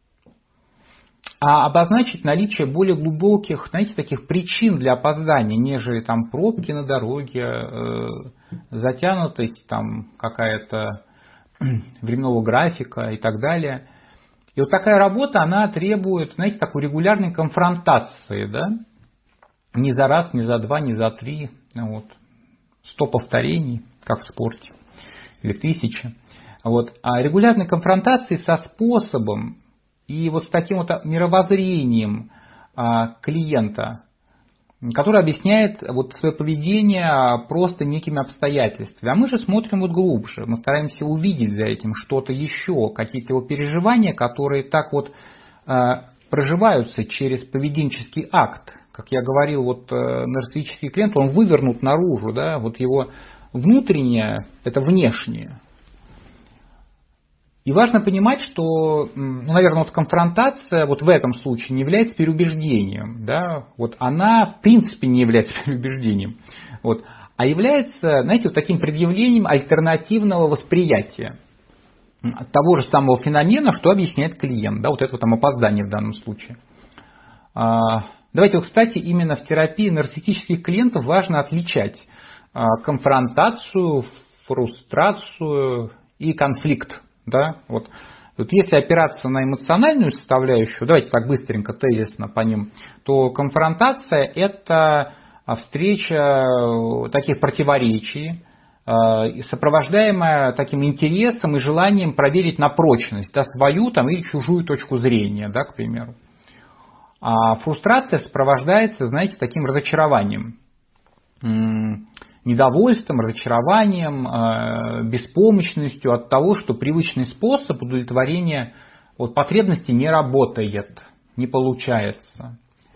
а обозначить наличие более глубоких, знаете, таких причин для опоздания, нежели там пробки на дороге, затянутость там какая-то временного графика и так далее. И вот такая работа, она требует, знаете, такой регулярной конфронтации, да? Не за раз, не за два, не за три, вот. 100 повторений, как в спорте, или 1000. Вот. А регулярной конфронтации со способом и вот с таким вот мировоззрением клиента, который объясняет вот свое поведение просто некими обстоятельствами. А мы же смотрим вот глубже, мы стараемся увидеть за этим что-то еще, какие-то его переживания, которые так вот проживаются через поведенческий акт. Как я говорил, вот нарциссический клиент, он вывернут наружу, да, вот его внутреннее – это внешнее. И важно понимать, что, ну, наверное, вот конфронтация вот в этом случае не является переубеждением, да, вот она в принципе не является переубеждением, вот, а является, знаете, вот таким предъявлением альтернативного восприятия того же самого феномена, что объясняет клиент, да, вот это вот там опоздание в данном случае. Давайте, вот, кстати, именно в терапии нарциссических клиентов важно отличать конфронтацию, фрустрацию и конфликт. Да? Вот если опираться на эмоциональную составляющую, давайте так быстренько, тезисно по ним, то конфронтация – это встреча таких противоречий, сопровождаемая таким интересом и желанием проверить на прочность, да, свою там, или чужую точку зрения, да, к примеру. А фрустрация сопровождается, знаете, таким разочарованием, недовольством, разочарованием, беспомощностью от того, что привычный способ удовлетворения вот, потребностей не работает, не получается.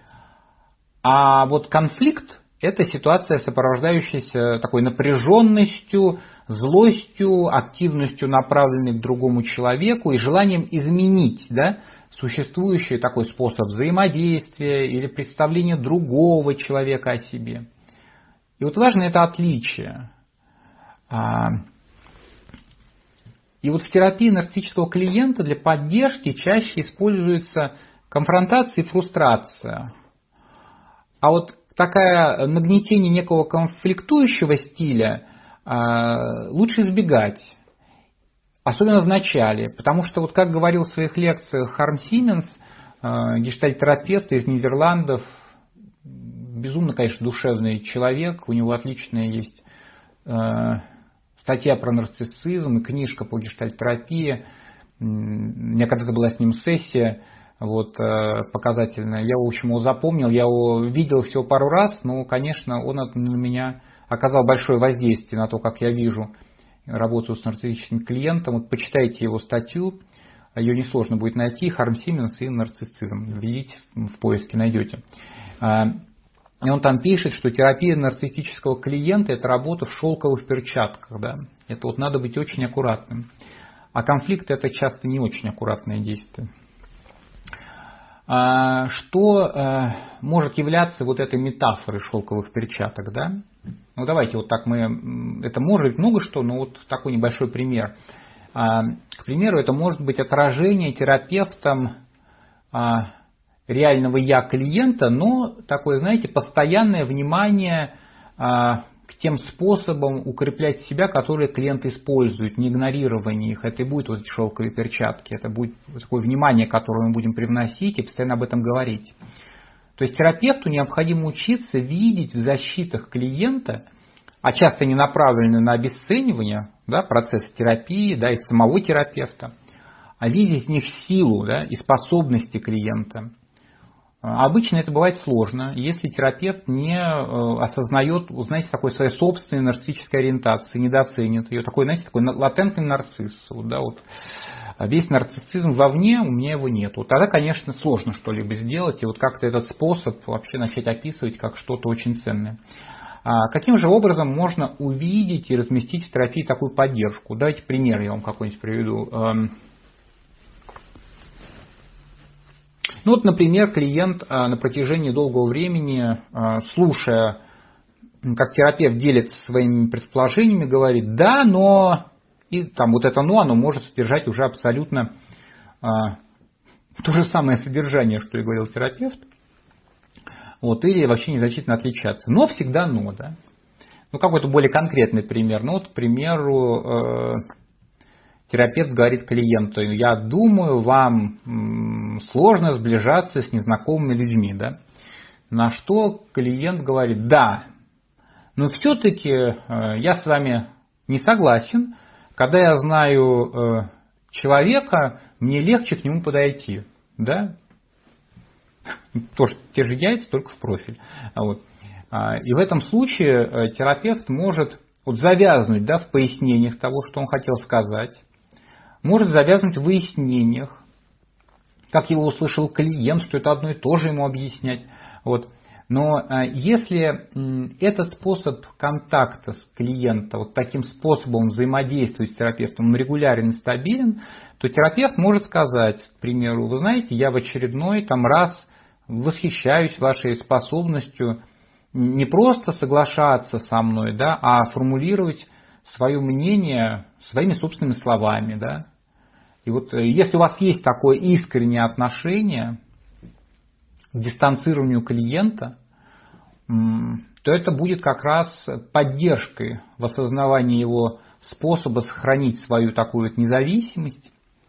А вот конфликт – это ситуация, сопровождающаяся такой напряженностью, злостью, активностью, направленной к другому человеку и желанием изменить, да, существующий такой способ взаимодействия или представления другого человека о себе. И вот важно это отличие. И вот в терапии нарциссического клиента для поддержки чаще используется конфронтация и фрустрация. А вот такое нагнетение некого конфликтующего стиля лучше избегать. Особенно в начале. Потому что, вот как говорил в своих лекциях Харм Сименс, гештальт-терапевт из Нидерландов, безумно, конечно, душевный человек, у него отличная есть статья про нарциссизм и книжка по гештальт-терапии. У меня когда-то была с ним сессия вот, показательная. Я, в общем, его запомнил, я его видел всего пару раз, но, конечно, он на меня оказал большое воздействие на то, как я вижу работу с нарциссическим клиентом. Вот почитайте его статью, ее несложно будет найти, Харм Сименс и нарциссизм. Введите в поиске, найдете. И он там пишет, что терапия нарциссического клиента – это работа в шелковых перчатках. Да? Это вот надо быть очень аккуратным. А конфликт – это часто не очень аккуратное действие. Что может являться вот этой метафорой шелковых перчаток? Да? Ну давайте вот так мы… Это может быть много что, но вот такой небольшой пример. К примеру, это может быть отражение терапевтом реального я клиента, но такое, знаете, постоянное внимание к тем способам укреплять себя, которые клиент использует, не игнорирование их. Это и будет вот эти шелковые перчатки, это будет такое внимание, которое мы будем привносить и постоянно об этом говорить. То есть терапевту необходимо учиться видеть в защитах клиента, а часто не направлены на обесценивание, да, процесса терапии, да, и самого терапевта, а видеть в них силу, да, и способности клиента. Обычно это бывает сложно, если терапевт не осознает, знаете, такой своей собственной нарциссической ориентации, недооценит ее. Такой, знаете, такой латентный нарцисс. Да, вот. Весь нарциссизм вовне, у меня его нет. Вот тогда, конечно, сложно что-либо сделать, и вот как-то этот способ вообще начать описывать как что-то очень ценное. Каким же образом можно увидеть и разместить в терапии такую поддержку? Давайте пример я вам какой-нибудь приведу. Ну вот, например, клиент на протяжении долгого времени, слушая, как терапевт делится своими предположениями, говорит «да, но…» И там вот это «но», оно может содержать уже абсолютно то же самое содержание, что и говорил терапевт. Вот, или вообще незначительно отличаться. Но всегда «но», да. Ну, какой-то более конкретный пример. Ну, вот, к примеру, терапевт говорит клиенту: я думаю, вам сложно сближаться с незнакомыми людьми. Да? На что клиент говорит: да, но все-таки я с вами не согласен. Когда я знаю человека, мне легче к нему подойти. Да? Тоже те же яйца, только в профиль. Вот. И в этом случае терапевт может вот завязнуть, да, в пояснениях того, что он хотел сказать. Может завязнуть в выяснениях как его услышал клиент, что это одно и то же ему объяснять. Вот. Но если этот способ контакта с клиентом, вот таким способом взаимодействовать с терапевтом, он регулярен и стабилен, то терапевт может сказать, к примеру, вы знаете, я в очередной раз восхищаюсь вашей способностью не просто соглашаться со мной, да, а формулировать свое мнение своими собственными словами. Да. И вот если у вас есть такое искреннее отношение к дистанцированию клиента, то это будет как раз поддержкой в осознавании его способа сохранить свою такую вот независимость.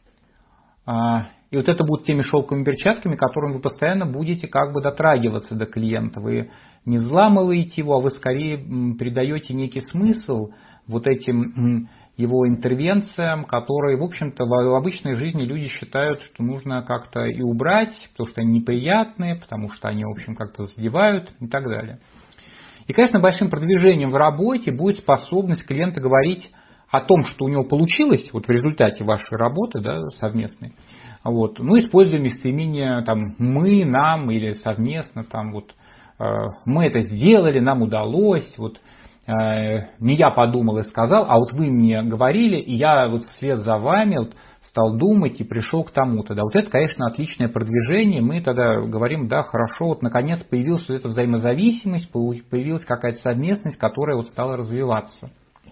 И вот это будут теми шелковыми перчатками, которыми вы постоянно будете как бы дотрагиваться до клиента. Вы не взламываете его, а вы скорее придаете некий смысл вот этим его интервенциям, которые, в общем-то, в обычной жизни люди считают, что нужно как-то и убрать, потому что они неприятные, потому что они, в общем, как-то задевают и так далее. И, конечно, большим продвижением в работе будет способность клиента говорить о том, что у него получилось вот в результате вашей работы, да, совместной. Вот, ну, используя местоимение там, мы, нам или совместно, там, вот, мы это сделали, нам удалось, вот, не я подумал и сказал, а вот вы мне говорили, и я вот вслед за вами вот стал думать и пришел к тому-то. Да, вот это, конечно, отличное продвижение. Мы тогда говорим, да, хорошо, вот наконец появилась вот эта взаимозависимость, появилась какая-то совместность, которая вот стала развиваться.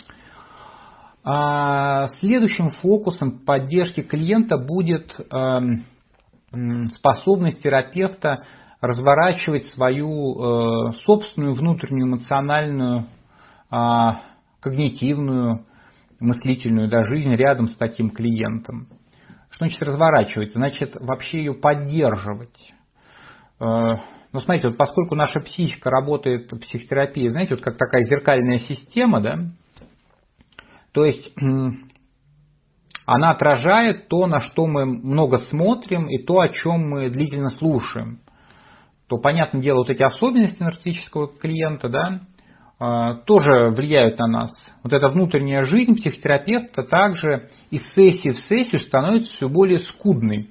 Следующим фокусом поддержки клиента будет способность терапевта разворачивать свою собственную внутреннюю эмоциональную, когнитивную, мыслительную жизнь рядом с таким клиентом. Что значит разворачивать? Значит вообще ее поддерживать. Ну, смотрите, вот поскольку наша психика работает в психотерапии, знаете, вот как такая зеркальная система, да, то есть она отражает то, на что мы много смотрим, и то, о чем мы длительно слушаем. То, понятное дело, вот эти особенности нарциссического клиента, да, тоже влияют на нас. Вот эта внутренняя жизнь психотерапевта также из сессии в сессию становится все более скудной.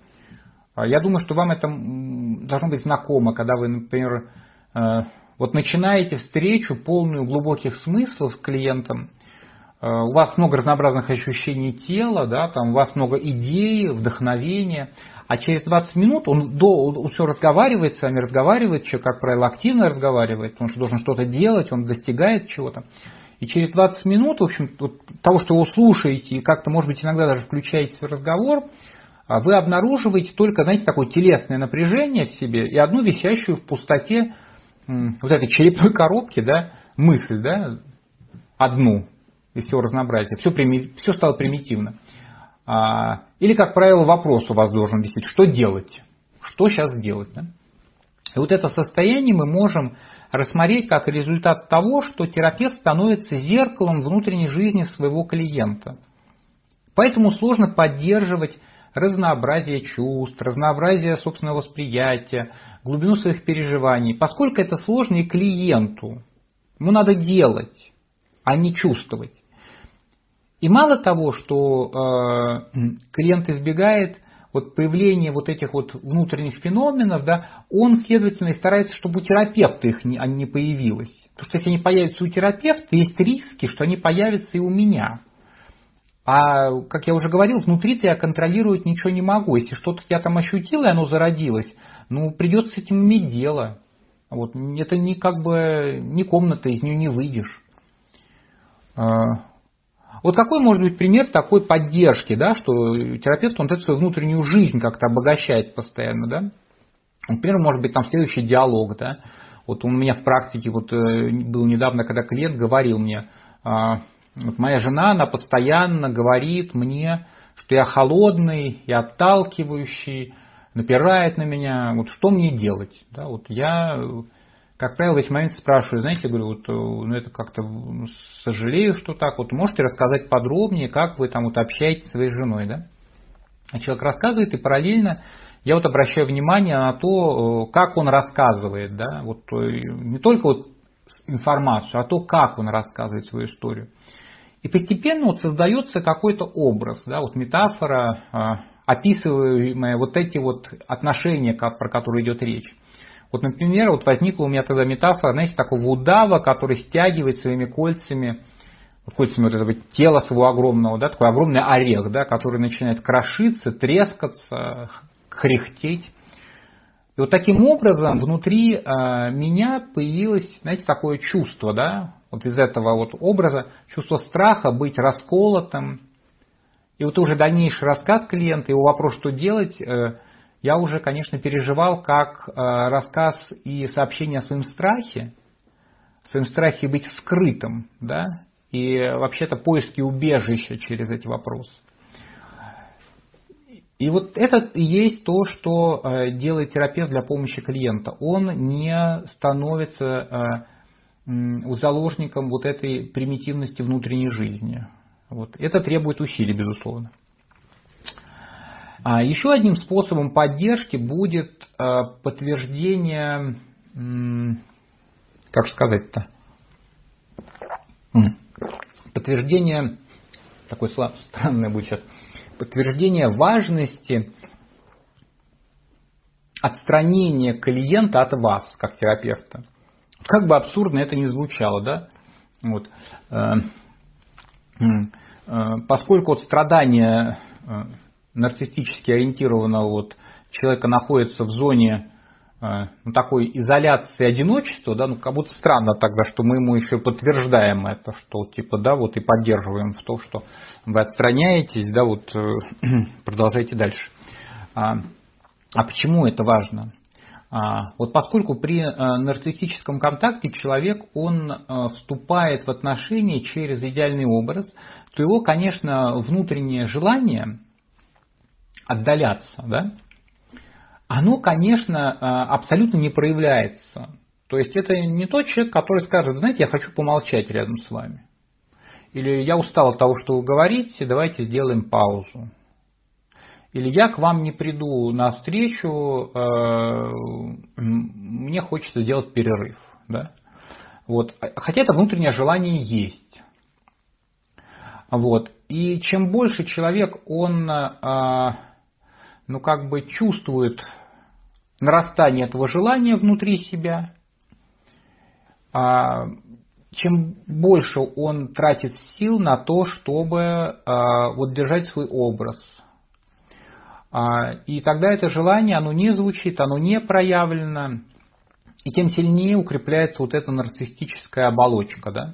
Я думаю, что вам это должно быть знакомо, когда вы, например, вот начинаете встречу, полную глубоких смыслов с клиентом, у вас много разнообразных ощущений тела, да, там у вас много идей, вдохновения, а через 20 минут он все разговаривает с вами, разговаривает, как правило, активно разговаривает, он же должен что-то делать, он достигает чего-то. И через 20 минут, в общем, вот того, что вы слушаете и как-то, может быть, иногда даже включаетесь в разговор, вы обнаруживаете только, знаете, такое телесное напряжение в себе и одну висящую в пустоте вот этой черепной коробки, да, мысль, да, одну из всего разнообразия. Все стало примитивно. Или, как правило, вопрос у вас должен висеть, что делать? Что сейчас делать? Да? И вот это состояние мы можем рассмотреть как результат того, что терапевт становится зеркалом внутренней жизни своего клиента. Поэтому сложно поддерживать разнообразие чувств, разнообразие собственного восприятия, глубину своих переживаний, поскольку это сложно и клиенту. Ему надо делать, а не чувствовать. И мало того, что клиент избегает вот появления вот этих вот внутренних феноменов, да, он, следовательно, и старается, чтобы у терапевта их не появилось. Потому что если они появятся у терапевта, есть риски, что они появятся и у меня. А, как я уже говорил, внутри-то я контролировать ничего не могу. Если что-то я там ощутил, и оно зародилось, ну, придется с этим иметь дело. Вот, это не как бы не комната, из нее не выйдешь. Вот какой может быть пример такой поддержки, да, что терапевт, он эту свою внутреннюю жизнь как-то обогащает постоянно, да? Например, может быть там следующий диалог, да. Вот у меня в практике вот был недавно, когда клиент говорил мне, вот моя жена, она постоянно говорит мне, что я холодный, я отталкивающий, напирает на меня, вот что мне делать, да, вот я, как правило, в эти моменты спрашиваю, знаете, я говорю, вот, ну это как-то сожалею, что так, вот можете рассказать подробнее, как вы там вот общаетесь с своей женой, да? А человек рассказывает, и параллельно я вот обращаю внимание на то, как он рассказывает, да, вот не только вот информацию, а то, как он рассказывает свою историю. И постепенно вот создается какой-то образ, да, вот метафора описываемые вот эти вот отношения, про которые идет речь. Вот, например, вот возникла у меня тогда метафора, знаете, такого удава, который стягивает своими кольцами вот этого тела своего огромного, да, такой огромный орех, да, который начинает крошиться, трескаться, кряхтеть. И вот таким образом внутри меня появилось, знаете, такое чувство, да, вот из этого вот образа, чувство страха быть расколотым. И вот уже дальнейший рассказ клиента, его вопрос, что делать, я уже, конечно, переживал как рассказ и сообщение о своем страхе быть скрытым, да, и вообще-то поиски убежища через эти вопросы. И вот это и есть то, что делает терапевт для помощи клиента. Он не становится заложником вот этой примитивности внутренней жизни. Вот. Это требует усилий, безусловно. Еще одним способом поддержки будет подтверждение, как сказать-то, подтверждение, такое странное будет сейчас, подтверждение важности отстранения клиента от вас, как терапевта. Как бы абсурдно это ни звучало, да? Вот. Поскольку вот страдания нарциссически ориентированного вот человека находятся в зоне такой изоляции, одиночества, да, ну как будто странно тогда, что мы ему еще подтверждаем это, что типа, да, вот и поддерживаем в том, что вы отстраняетесь, да, вот продолжайте дальше. А почему это важно? Вот поскольку при нарциссическом контакте человек, он вступает в отношения через идеальный образ, то его, конечно, внутреннее желание отдаляться, да, оно, конечно, абсолютно не проявляется. То есть это не тот человек, который скажет, знаете, я хочу помолчать рядом с вами. Или я устал от того, что вы говорите, давайте сделаем паузу. Или я к вам не приду на встречу, мне хочется сделать перерыв. Да? Вот. Хотя это внутреннее желание есть. Вот. И чем больше человек, он чувствует нарастание этого желания внутри себя, чем больше он тратит сил на то, чтобы держать свой образ. И тогда это желание, оно не звучит, оно не проявлено, и тем сильнее укрепляется вот эта нарциссическая оболочка. Да?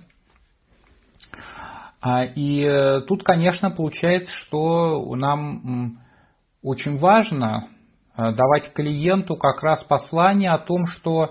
И тут, конечно, получается, что нам очень важно давать клиенту как раз послание о том, что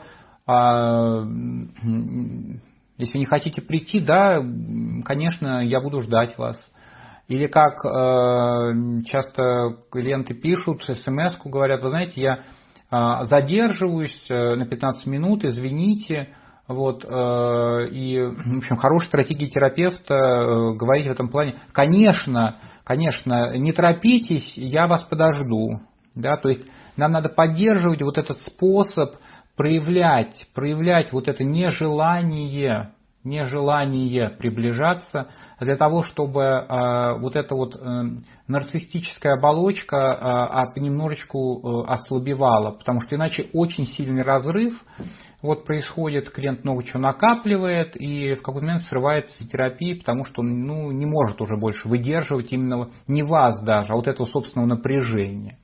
если вы не хотите прийти, да, конечно, я буду ждать вас. Или как часто клиенты пишут, смс-ку говорят, вы знаете, я задерживаюсь на 15 минут, извините. Вот, и, в общем, хорошей стратегии терапевта говорить в этом плане, конечно, не торопитесь, я вас подожду. Да? То есть нам надо поддерживать вот этот способ проявлять вот это нежелание приближаться, для того, чтобы вот эта вот нарциссическая оболочка понемножечку ослабевала, потому что иначе очень сильный разрыв вот происходит, клиент много чего накапливает и в какой-то момент срывается с терапии, потому что он не может уже больше выдерживать именно не вас даже, а вот этого собственного напряжения.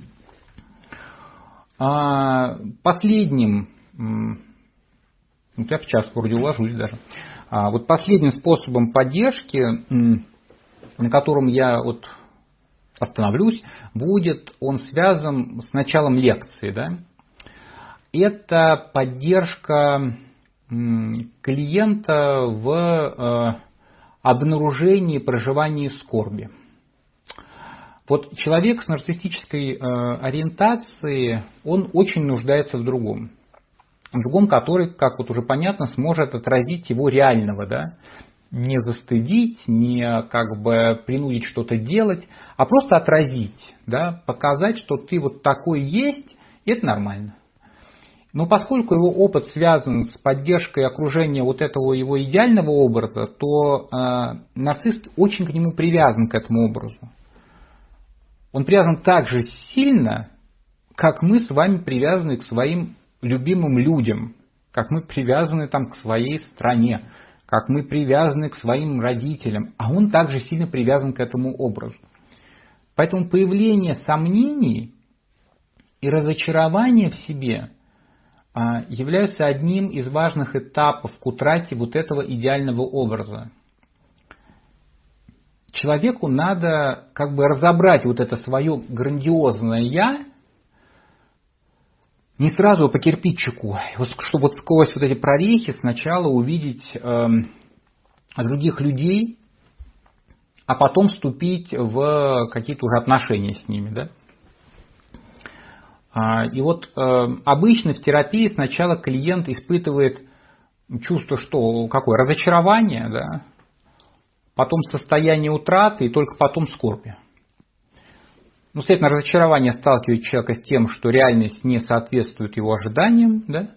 Последним, я в час вроде уложусь даже, вот последним способом поддержки, на котором я вот остановлюсь, будет он связан с началом лекции. Да? Это поддержка клиента в обнаружении и проживании скорби. Вот человек с нарциссической ориентацией, он очень нуждается в другом, который, как вот уже понятно, сможет отразить его реального, да? Не застыдить, не принудить что-то делать, а просто отразить, да? Показать, что ты вот такой есть, и это нормально. Но поскольку его опыт связан с поддержкой окружения вот этого его идеального образа, то нарцисс очень к нему привязан, к этому образу. он привязан так же сильно, как мы с вами привязаны к своим любимым людям, как мы привязаны там к своей стране, как мы привязаны к своим родителям, а он также сильно привязан к этому образу. Поэтому появление сомнений и разочарования в себе являются одним из важных этапов к утрате вот этого идеального образа. Человеку надо как бы разобрать вот это свое грандиозное «я», не сразу по кирпичику, чтобы вот сквозь вот эти прорехи сначала увидеть других людей, а потом вступить в какие-то уже отношения с ними. Да? И вот обычно в терапии сначала клиент испытывает чувство, что какое разочарование, да? Потом состояние утраты и только потом скорби. Ну, следовательно, разочарование сталкивает человека с тем, что реальность не соответствует его ожиданиям. Да?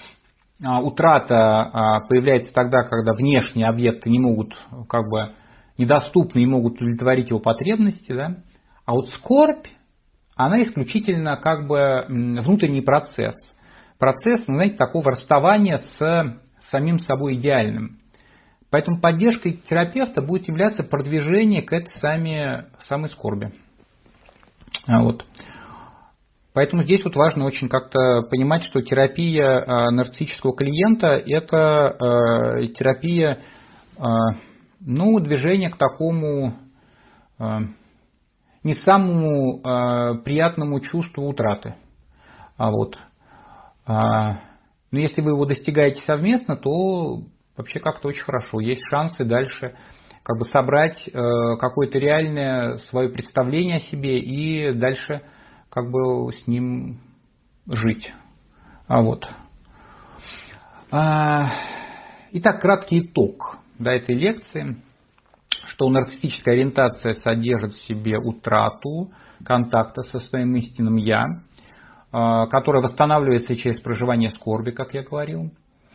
Утрата появляется тогда, когда внешние объекты не могут, как бы, недоступны и могут удовлетворить его потребности. Да? А вот скорбь, она исключительно как бы внутренний процесс. Процесс, ну, знаете, такого расставания с самим собой идеальным. Поэтому поддержкой терапевта будет являться продвижение к этой самой скорби. Вот. Поэтому здесь вот важно очень как-то понимать, что терапия нарциссического клиента – это терапия, ну, движения к такому не самому приятному чувству утраты. Вот. Но если вы его достигаете совместно, то вообще как-то очень хорошо. Есть шансы дальше как бы собрать какое-то реальное свое представление о себе и дальше как бы с ним жить. Вот. Итак, краткий итог этой лекции, что нарциссическая ориентация содержит в себе утрату контакта со своим истинным «я», которая восстанавливается через проживание скорби, как я говорил.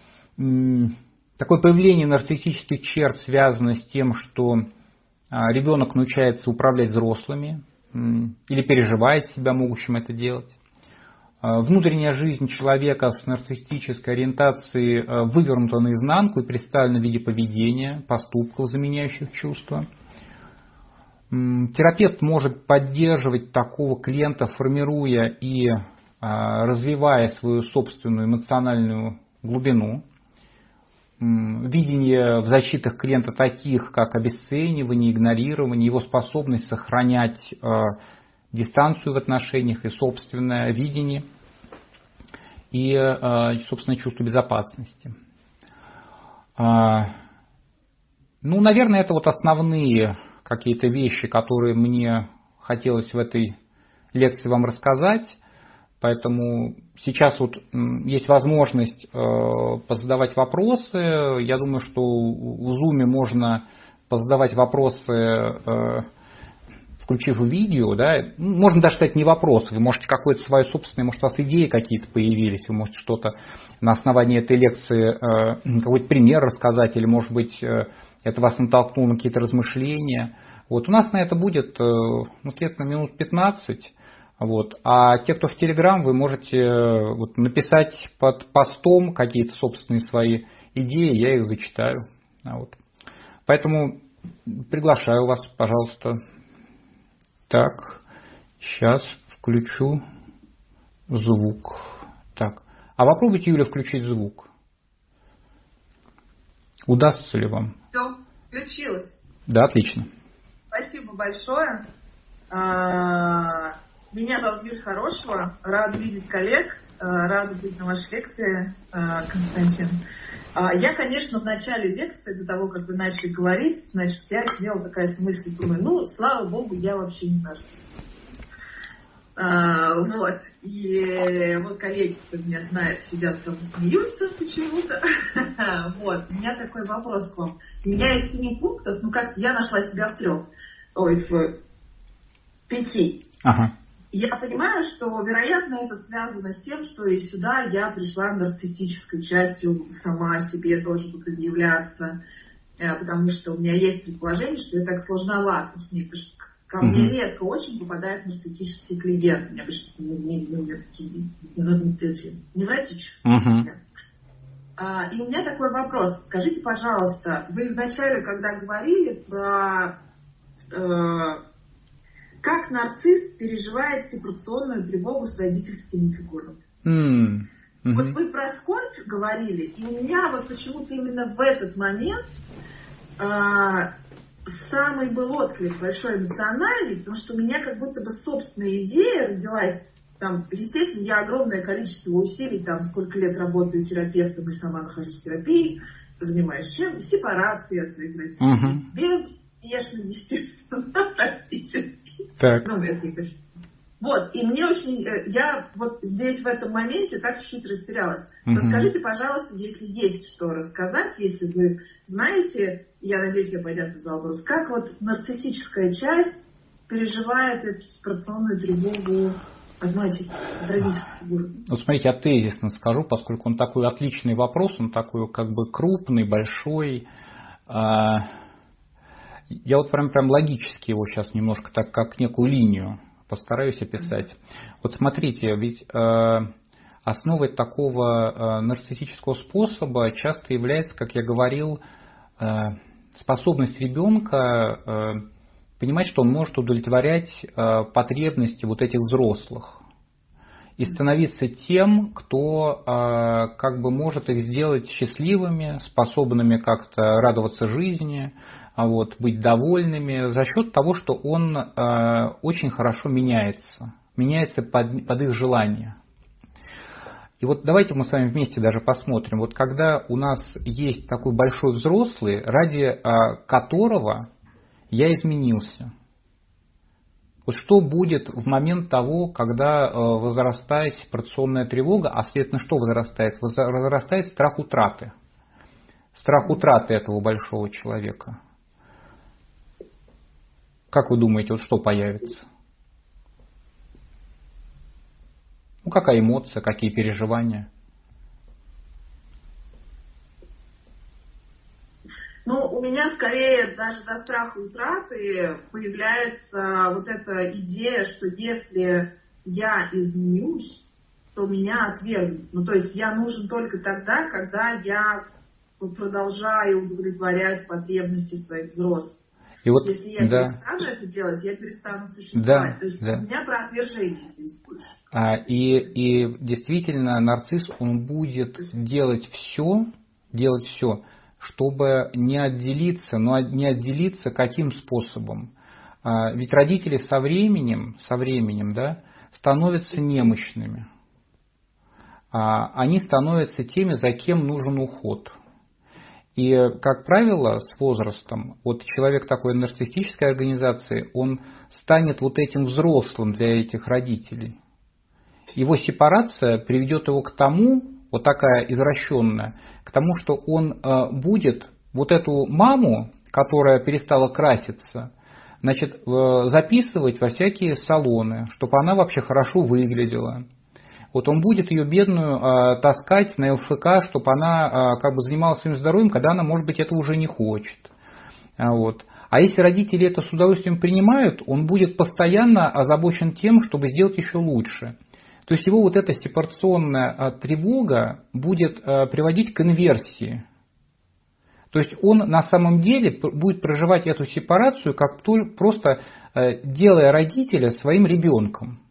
Такое появление нарциссических черт связано с тем, что ребенок научается управлять взрослыми или переживает себя могущим это делать. Внутренняя жизнь человека с нарциссической ориентацией вывернута наизнанку и представлена в виде поведения, поступков, заменяющих чувства. Терапевт может поддерживать такого клиента, формируя и развивая свою собственную эмоциональную глубину. Видение в защитах клиента таких, как обесценивание, игнорирование, его способность сохранять дистанцию в отношениях и собственное видение, и собственное чувство безопасности. Ну, наверное, это вот основные какие-то вещи, которые мне хотелось в этой лекции вам рассказать. Поэтому сейчас вот есть возможность позадавать вопросы. Я думаю, что в Zoom можно позадавать вопросы, включив видео. Да? Можно даже сказать не вопросы. Вы можете какое-то свое собственное, может, у вас идеи какие-то появились. Вы можете что-то на основании этой лекции, какой-то пример рассказать. Или, может быть, это вас натолкнуло на какие-то размышления. Вот у нас на это будет, ну, следовательно, минут 15. Вот. А те, кто в Telegram, вы можете вот написать под постом какие-то собственные свои идеи, я их зачитаю. Вот. Поэтому приглашаю вас, пожалуйста. Так, сейчас включу звук. Так. А попробуйте, Юля, включить звук. Удастся ли вам? Все, включилось. Да, отлично. Спасибо большое. Меня зовут Юлия Хорошева. Рада видеть коллег. Рада быть на вашей лекции, Константин. Я, конечно, в начале лекции, до того, как вы начали говорить, значит, я сделала такая мысль, думаю, ну, слава богу, я вообще не нарцисс. Вот. И вот коллеги, кто меня знает, сидят там и смеются почему-то. Вот. У меня такой вопрос к вам. У меня есть 7 пунктов, ну как я нашла себя в 3. Ой, в 5. Ага. Я понимаю, что, вероятно, это связано с тем, что и сюда я пришла нарциссической частью, сама себе тоже буду являться, потому что у меня есть предположение, что я так сложновато с ней Ко мне редко очень попадает нарциссический клиент. У меня обычно невротические. И у меня такой вопрос. Скажите, пожалуйста, вы вначале, когда говорили про как нарцисс переживает сепарационную тревогу с родительскими фигурами. Вот вы про скорбь говорили, и у меня вот почему-то именно в этот момент самый был отклик большой эмоциональный, потому что у меня как будто бы собственная идея родилась. Там, естественно, я огромное количество усилий, там, сколько лет работаю терапевтом и сама нахожусь в терапии, занимаюсь чем? Сепарацией от своих родителей. Безуспешно, естественно, практически. Так. Ну, это не точно. Вот, и мне очень, я вот здесь в этом моменте так чуть-чуть растерялась. Расскажите, пожалуйста, если есть что рассказать, если вы знаете, я надеюсь, я понятно задала вопрос, как вот нарциссическая часть переживает эту сепарационную тревогу от матери, от родительской фигуры? Вот смотрите, я тезисно скажу, поскольку он такой отличный вопрос, он такой как бы крупный, большой. Я вот прям логически его сейчас немножко так, как некую линию постараюсь описать. Вот смотрите, ведь основой такого нарциссического способа часто является, как я говорил, способность ребенка понимать, что он может удовлетворять потребности вот этих взрослых и становиться тем, кто как бы может их сделать счастливыми, способными как-то радоваться жизни, вот, быть довольными за счет того, что он очень хорошо меняется под их желания. И вот давайте мы с вами вместе даже посмотрим, вот когда у нас есть такой большой взрослый, ради которого я изменился. Вот что будет в момент того, когда возрастает сепарационная тревога, а следовательно, что возрастает? Возрастает страх утраты. Страх утраты этого большого человека. Как вы думаете, вот что появится? Ну, какая эмоция, какие переживания? Ну, у меня скорее даже до страха утраты появляется вот эта идея, что если я изменюсь, то меня отвергнут. Ну, то есть я нужен только тогда, когда я продолжаю удовлетворять потребности своих взрослых. И вот, если я перестану это делать, я перестану существовать. То есть у меня про отвержение здесь больше. И действительно, нарцисс, он будет делать все, чтобы не отделиться, но не отделиться каким способом? Ведь родители со временем, да, становятся немощными. Они становятся теми, за кем нужен уход. И, как правило, с возрастом, вот человек такой нарциссической организации, он станет вот этим взрослым для этих родителей. Его сепарация приведет его к тому, вот такая извращенная, к тому, что он будет вот эту маму, которая перестала краситься, значит, записывать во всякие салоны, чтобы она вообще хорошо выглядела. Вот он будет ее бедную таскать на ЛФК, чтобы она как бы занималась своим здоровьем, когда она, может быть, этого уже не хочет. Вот. А если родители это с удовольствием принимают, он будет постоянно озабочен тем, чтобы сделать еще лучше. То есть его вот эта сепарационная тревога будет приводить к инверсии. То есть он на самом деле будет проживать эту сепарацию, как просто делая родителя своим ребенком.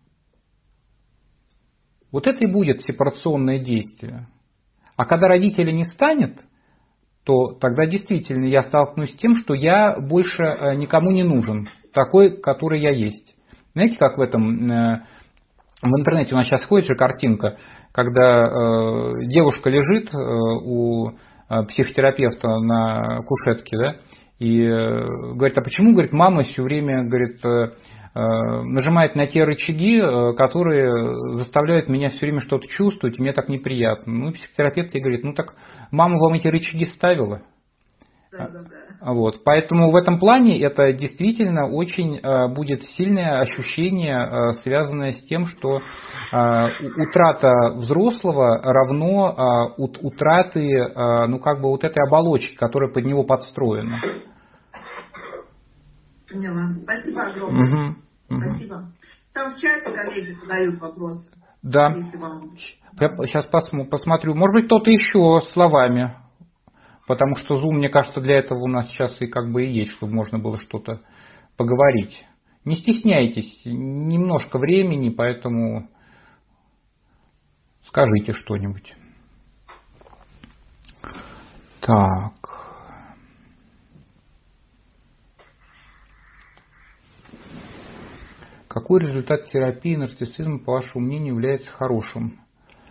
Вот это и будет сепарационное действие. А когда родителя не станет, то тогда действительно я столкнусь с тем, что я больше никому не нужен, такой, который я есть. Знаете, как в интернете у нас сейчас ходит же картинка, когда девушка лежит у психотерапевта на кушетке, да, и говорит, а почему, говорит, мама все время, говорит, нажимает на те рычаги, которые заставляют меня все время что-то чувствовать, и мне так неприятно. Ну, психотерапевт ей говорит, ну так мама вам эти рычаги ставила. Да. Вот. Поэтому в этом плане это действительно очень будет сильное ощущение, связанное с тем, что утрата взрослого равно утраты, ну, как бы вот этой оболочки, которая под него подстроена. Поняла. Спасибо огромное. Угу. Спасибо. Там в чате коллеги задают вопросы. Да. Если вам... Я сейчас посмотрю. Может быть, кто-то еще словами. Потому что Zoom, мне кажется, для этого у нас сейчас и как бы и есть, чтобы можно было что-то поговорить. Не стесняйтесь, немножко времени, поэтому скажите что-нибудь. Так. Какой результат терапии нарциссизма, по вашему мнению, является хорошим?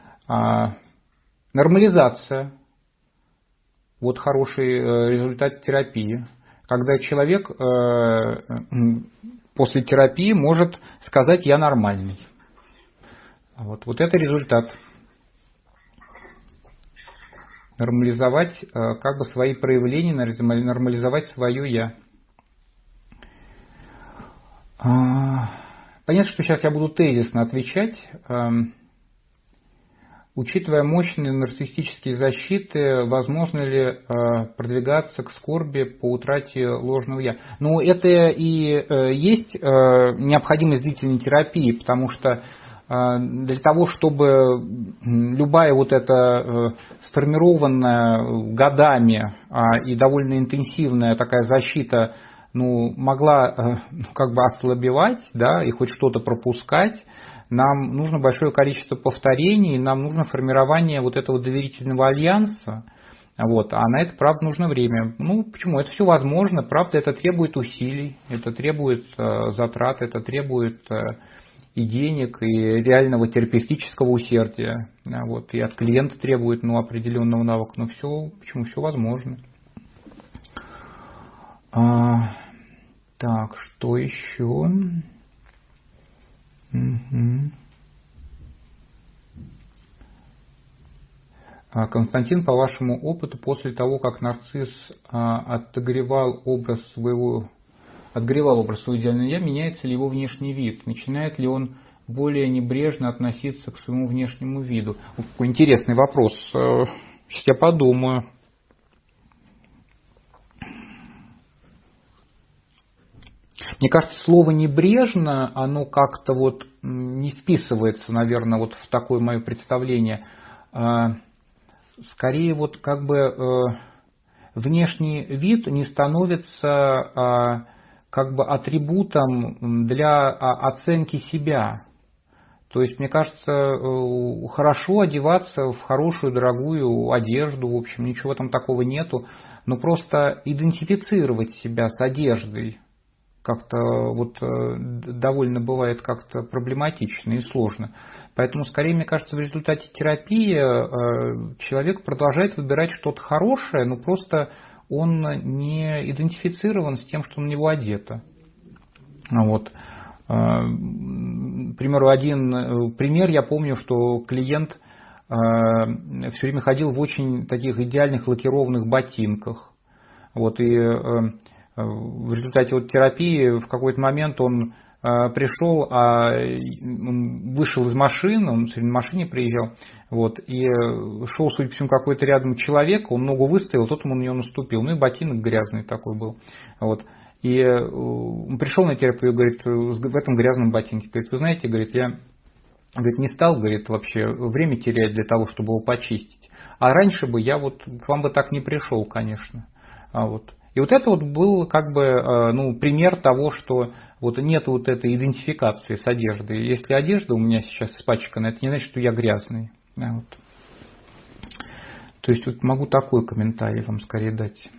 Нормализация. Вот хороший результат терапии. Когда человек после терапии может сказать «я нормальный». Вот это результат. Нормализовать как бы свои проявления, нормализовать свое «я». Понятно, что сейчас я буду тезисно отвечать. Учитывая мощные нарциссические защиты, возможно ли продвигаться к скорби по утрате ложного «я»? Ну, это и есть необходимость длительной терапии, потому что для того, чтобы любая вот эта сформированная годами и довольно интенсивная такая защита могла как бы ослабевать, да, и хоть что-то пропускать, нам нужно большое количество повторений, нам нужно формирование вот этого доверительного альянса, вот, а на это, правда, нужно время. Почему? Это все возможно, правда, это требует усилий, это требует затрат, это требует и денег, и реального терапевтического усердия, вот, и от клиента требует определенного навыка, но все, почему? Все возможно. Так, что еще? Угу. Константин, по вашему опыту, после того, как нарцисс отогревал образ своего идеального «я», меняется ли его внешний вид? Начинает ли он более небрежно относиться к своему внешнему виду? Какой интересный вопрос. Сейчас я подумаю. Мне кажется, слово «небрежно», оно как-то вот не вписывается, наверное, вот в такое мое представление. Скорее, вот как бы внешний вид не становится как бы атрибутом для оценки себя. То есть, мне кажется, хорошо одеваться в хорошую, дорогую одежду, в общем, ничего там такого нету, но просто идентифицировать себя с одеждой как-то вот довольно бывает как-то проблематично и сложно. Поэтому, скорее, мне кажется, в результате терапии человек продолжает выбирать что-то хорошее, но просто он не идентифицирован с тем, что на него одето. Вот. К примеру, один пример, я помню, что клиент все время ходил в очень таких идеальных лакированных ботинках. Вот, и в результате вот терапии в какой-то момент он пришел, вышел из машины, он на машине приезжал, вот, и шел, судя по всему, какой-то рядом человек, он ногу выставил, тот ему на нее наступил, и ботинок грязный такой был. Вот. И он пришел на терапию, говорит, в этом грязном ботинке, говорит, вы знаете, говорит, я не стал, говорит, вообще время терять для того, чтобы его почистить. А раньше бы я вот к вам бы так не пришел, конечно. Вот. И вот это вот был как бы пример того, что вот нет вот этой идентификации с одеждой. Если одежда у меня сейчас испачкана, это не значит, что я грязный. Вот. То есть вот могу такой комментарий вам скорее дать.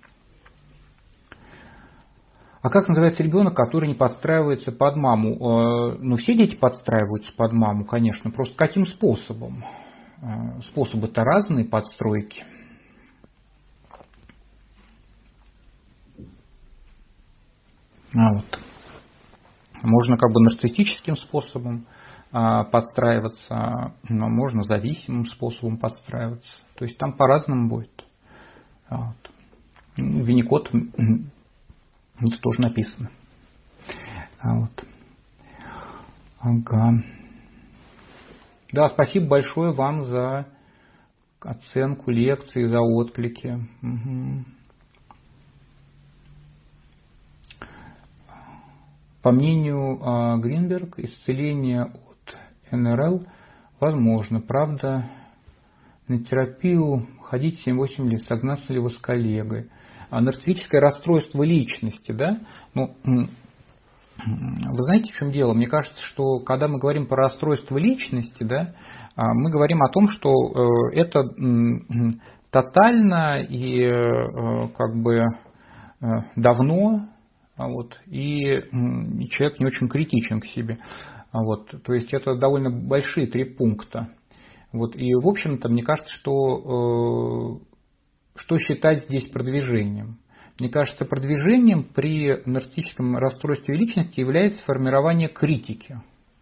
А как называется ребенок, который не подстраивается под маму? Все дети подстраиваются под маму, конечно. Просто каким способом? Способы-то разные подстройки. Вот. Можно как бы нарциссическим способом подстраиваться, но можно зависимым способом подстраиваться. То есть там по-разному будет. Вот. Винникот, это тоже написано. Вот. Ага. Да, спасибо большое вам за оценку лекции, за отклики. Угу. По мнению Гринберг, исцеление от НРЛ возможно. Правда, на терапию ходить 7-8 лет. Согласны ли вы с коллегой? Нарциссическое расстройство личности, да? Ну, вы знаете, в чем дело? Мне кажется, что когда мы говорим про расстройство личности, да, мы говорим о том, что это тотально и как бы давно, и человек не очень критичен к себе. То есть это довольно большие 3 пункта. И, в общем-то, мне кажется, что считать здесь продвижением? Мне кажется, продвижением при нарциссическом расстройстве личности является формирование критики.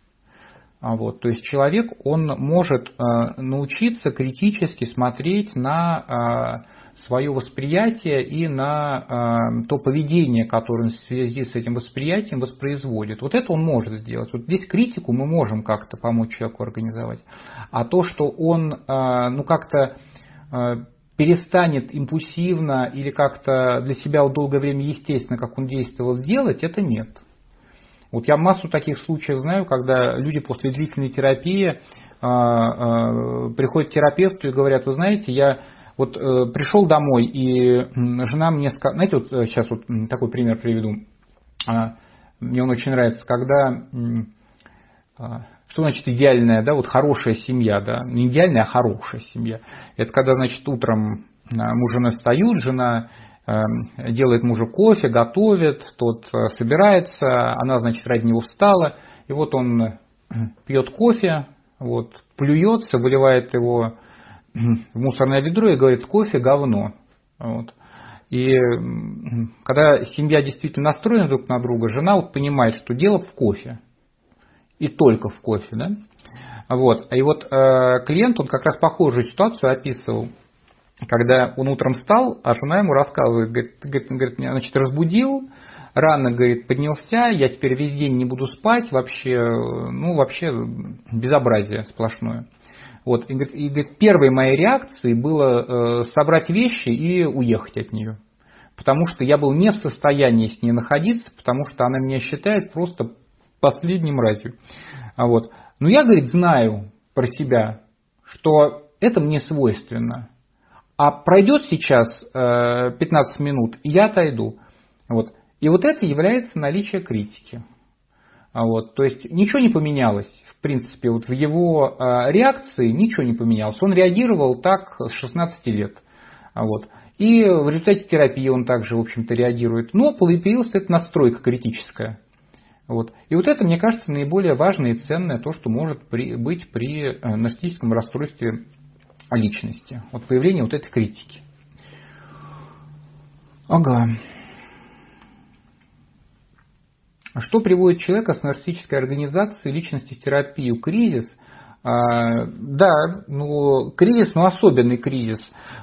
То есть человек, он может научиться критически смотреть на свое восприятие и на то поведение, которое он в связи с этим восприятием воспроизводит. Это он может сделать. Здесь критику мы можем как-то помочь человеку организовать. А то, что он как-то перестанет импульсивно или как-то для себя долгое время естественно, как он действовал, делать, это нет. Я массу таких случаев знаю, когда люди после длительной терапии приходят к терапевту и говорят: вы знаете, я пришел домой, и жена мне сказала, знаете, сейчас такой пример приведу, мне он очень нравится, когда, что значит идеальная, да, хорошая семья, да, не идеальная, а хорошая семья. Это когда, значит, утром муж и жена встают, жена делает мужу кофе, готовит, тот собирается, она, значит, ради него встала, и он пьет кофе, плюется, выливает его в мусорное ведро и говорит: кофе говно. И когда семья действительно настроена друг на друга, жена понимает, что дело в кофе. И только в кофе. Да? Клиент, он как раз похожую ситуацию описывал, когда он утром встал, а жена ему рассказывает, говорит, меня, значит, разбудил, рано, говорит, поднялся, я теперь весь день не буду спать, вообще безобразие сплошное. И говорит, первой моей реакцией было собрать вещи и уехать от нее. Потому что я был не в состоянии с ней находиться, потому что она меня считает просто последней мразью. Но я, говорит, знаю про себя, что это мне свойственно. А пройдет сейчас 15 минут, и я отойду. И это является наличие критики. То есть ничего не поменялось. В принципе, в его реакции ничего не поменялось. Он реагировал так с 16 лет. И в результате терапии он также, в общем-то, реагирует. Но появилась эта надстройка критическая. И это, мне кажется, наиболее важное и ценное то, что может быть при нарциссическом расстройстве личности. Появление этой критики. Ага. Что приводит человека с нарциссической организацией личности в терапию? Кризис? Да, кризис, особенный кризис.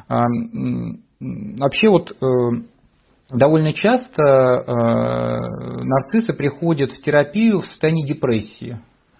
Вообще довольно часто нарциссы приходят в терапию в состоянии депрессии.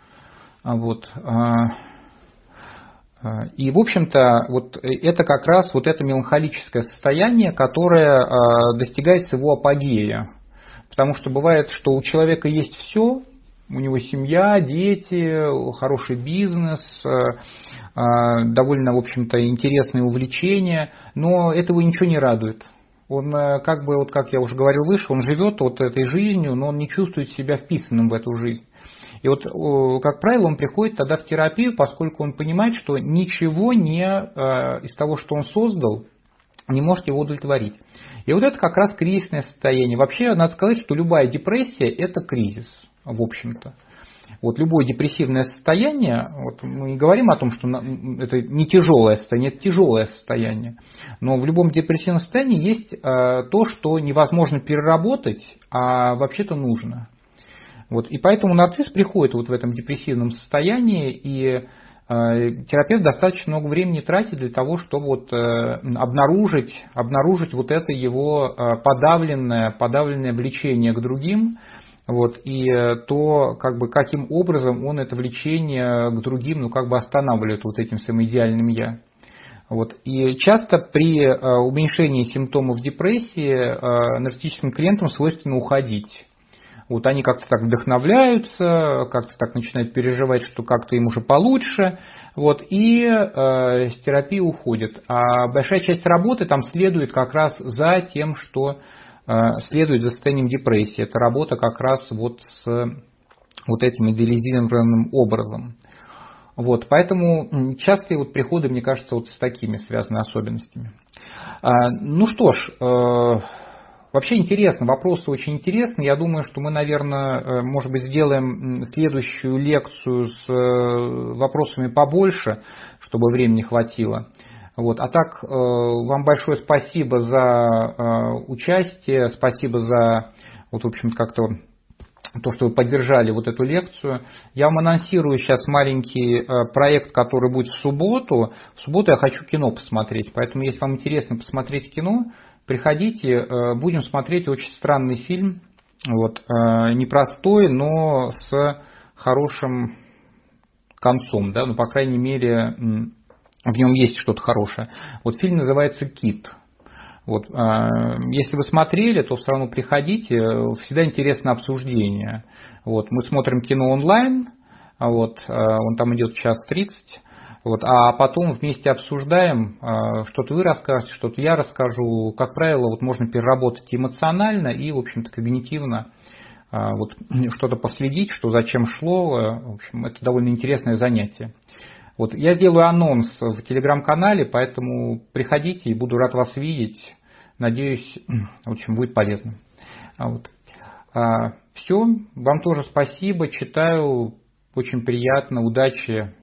И, в общем-то, это как раз это меланхолическое состояние, которое достигается его апогея. Потому что бывает, что у человека есть все, у него семья, дети, хороший бизнес, довольно, в общем-то, интересные увлечения, но этого ничего не радует. Он как я уже говорил выше, он живет этой жизнью, но он не чувствует себя вписанным в эту жизнь. И как правило, он приходит тогда в терапию, поскольку он понимает, что ничего из того, что он создал, не может его удовлетворить. И это как раз кризисное состояние. Вообще, надо сказать, что любая депрессия – это кризис, в общем-то. Любое депрессивное состояние, мы не говорим о том, что это не тяжелое состояние, это тяжелое состояние. Но в любом депрессивном состоянии есть то, что невозможно переработать, а вообще-то нужно. И поэтому нарцисс приходит в этом депрессивном состоянии, и терапевт достаточно много времени тратит для того, чтобы обнаружить это его подавленное влечение к другим, и то, каким образом он это влечение к другим, останавливает этим своим идеальным «я». И часто при уменьшении симптомов депрессии нарциссическим клиентам свойственно уходить. Вот они как-то так вдохновляются, как-то так начинают переживать, что как-то им уже получше, вот, и с терапии уходят. А большая часть работы там следует как раз за тем, что следует за состоянием депрессии. Это работа как раз вот с вот этим идеализированным образом. Вот, поэтому частые вот приходы, мне кажется, вот с такими связаны особенностями. Ну что ж, вообще интересно, вопросы очень интересны. Я думаю, что мы, наверное, может быть, сделаем следующую лекцию с вопросами побольше, чтобы времени хватило. Вот. А так, вам большое спасибо за участие, спасибо за, вот, в общем, как-то то, что вы поддержали вот эту лекцию. Я вам анонсирую сейчас маленький проект, который будет в субботу. В субботу я хочу кино посмотреть, поэтому если вам интересно посмотреть кино, приходите, будем смотреть очень странный фильм, вот, непростой, но с хорошим концом, да, ну, по крайней мере, в нем есть что-то хорошее. Вот фильм называется «Кит». Вот, если вы смотрели, то все равно приходите, всегда интересно обсуждение. Вот, мы смотрим кино онлайн, вот, он там идет 1:30. Вот, а потом вместе обсуждаем, что-то вы расскажете, что-то я расскажу. Как правило, вот можно переработать эмоционально и, в общем-то, когнитивно вот, что-то последить, что зачем шло. В общем, это довольно интересное занятие. Вот, я сделаю анонс в телеграм-канале, поэтому приходите и буду рад вас видеть. Надеюсь, в общем, будет полезно. Вот. Все, вам тоже спасибо, читаю, очень приятно, удачи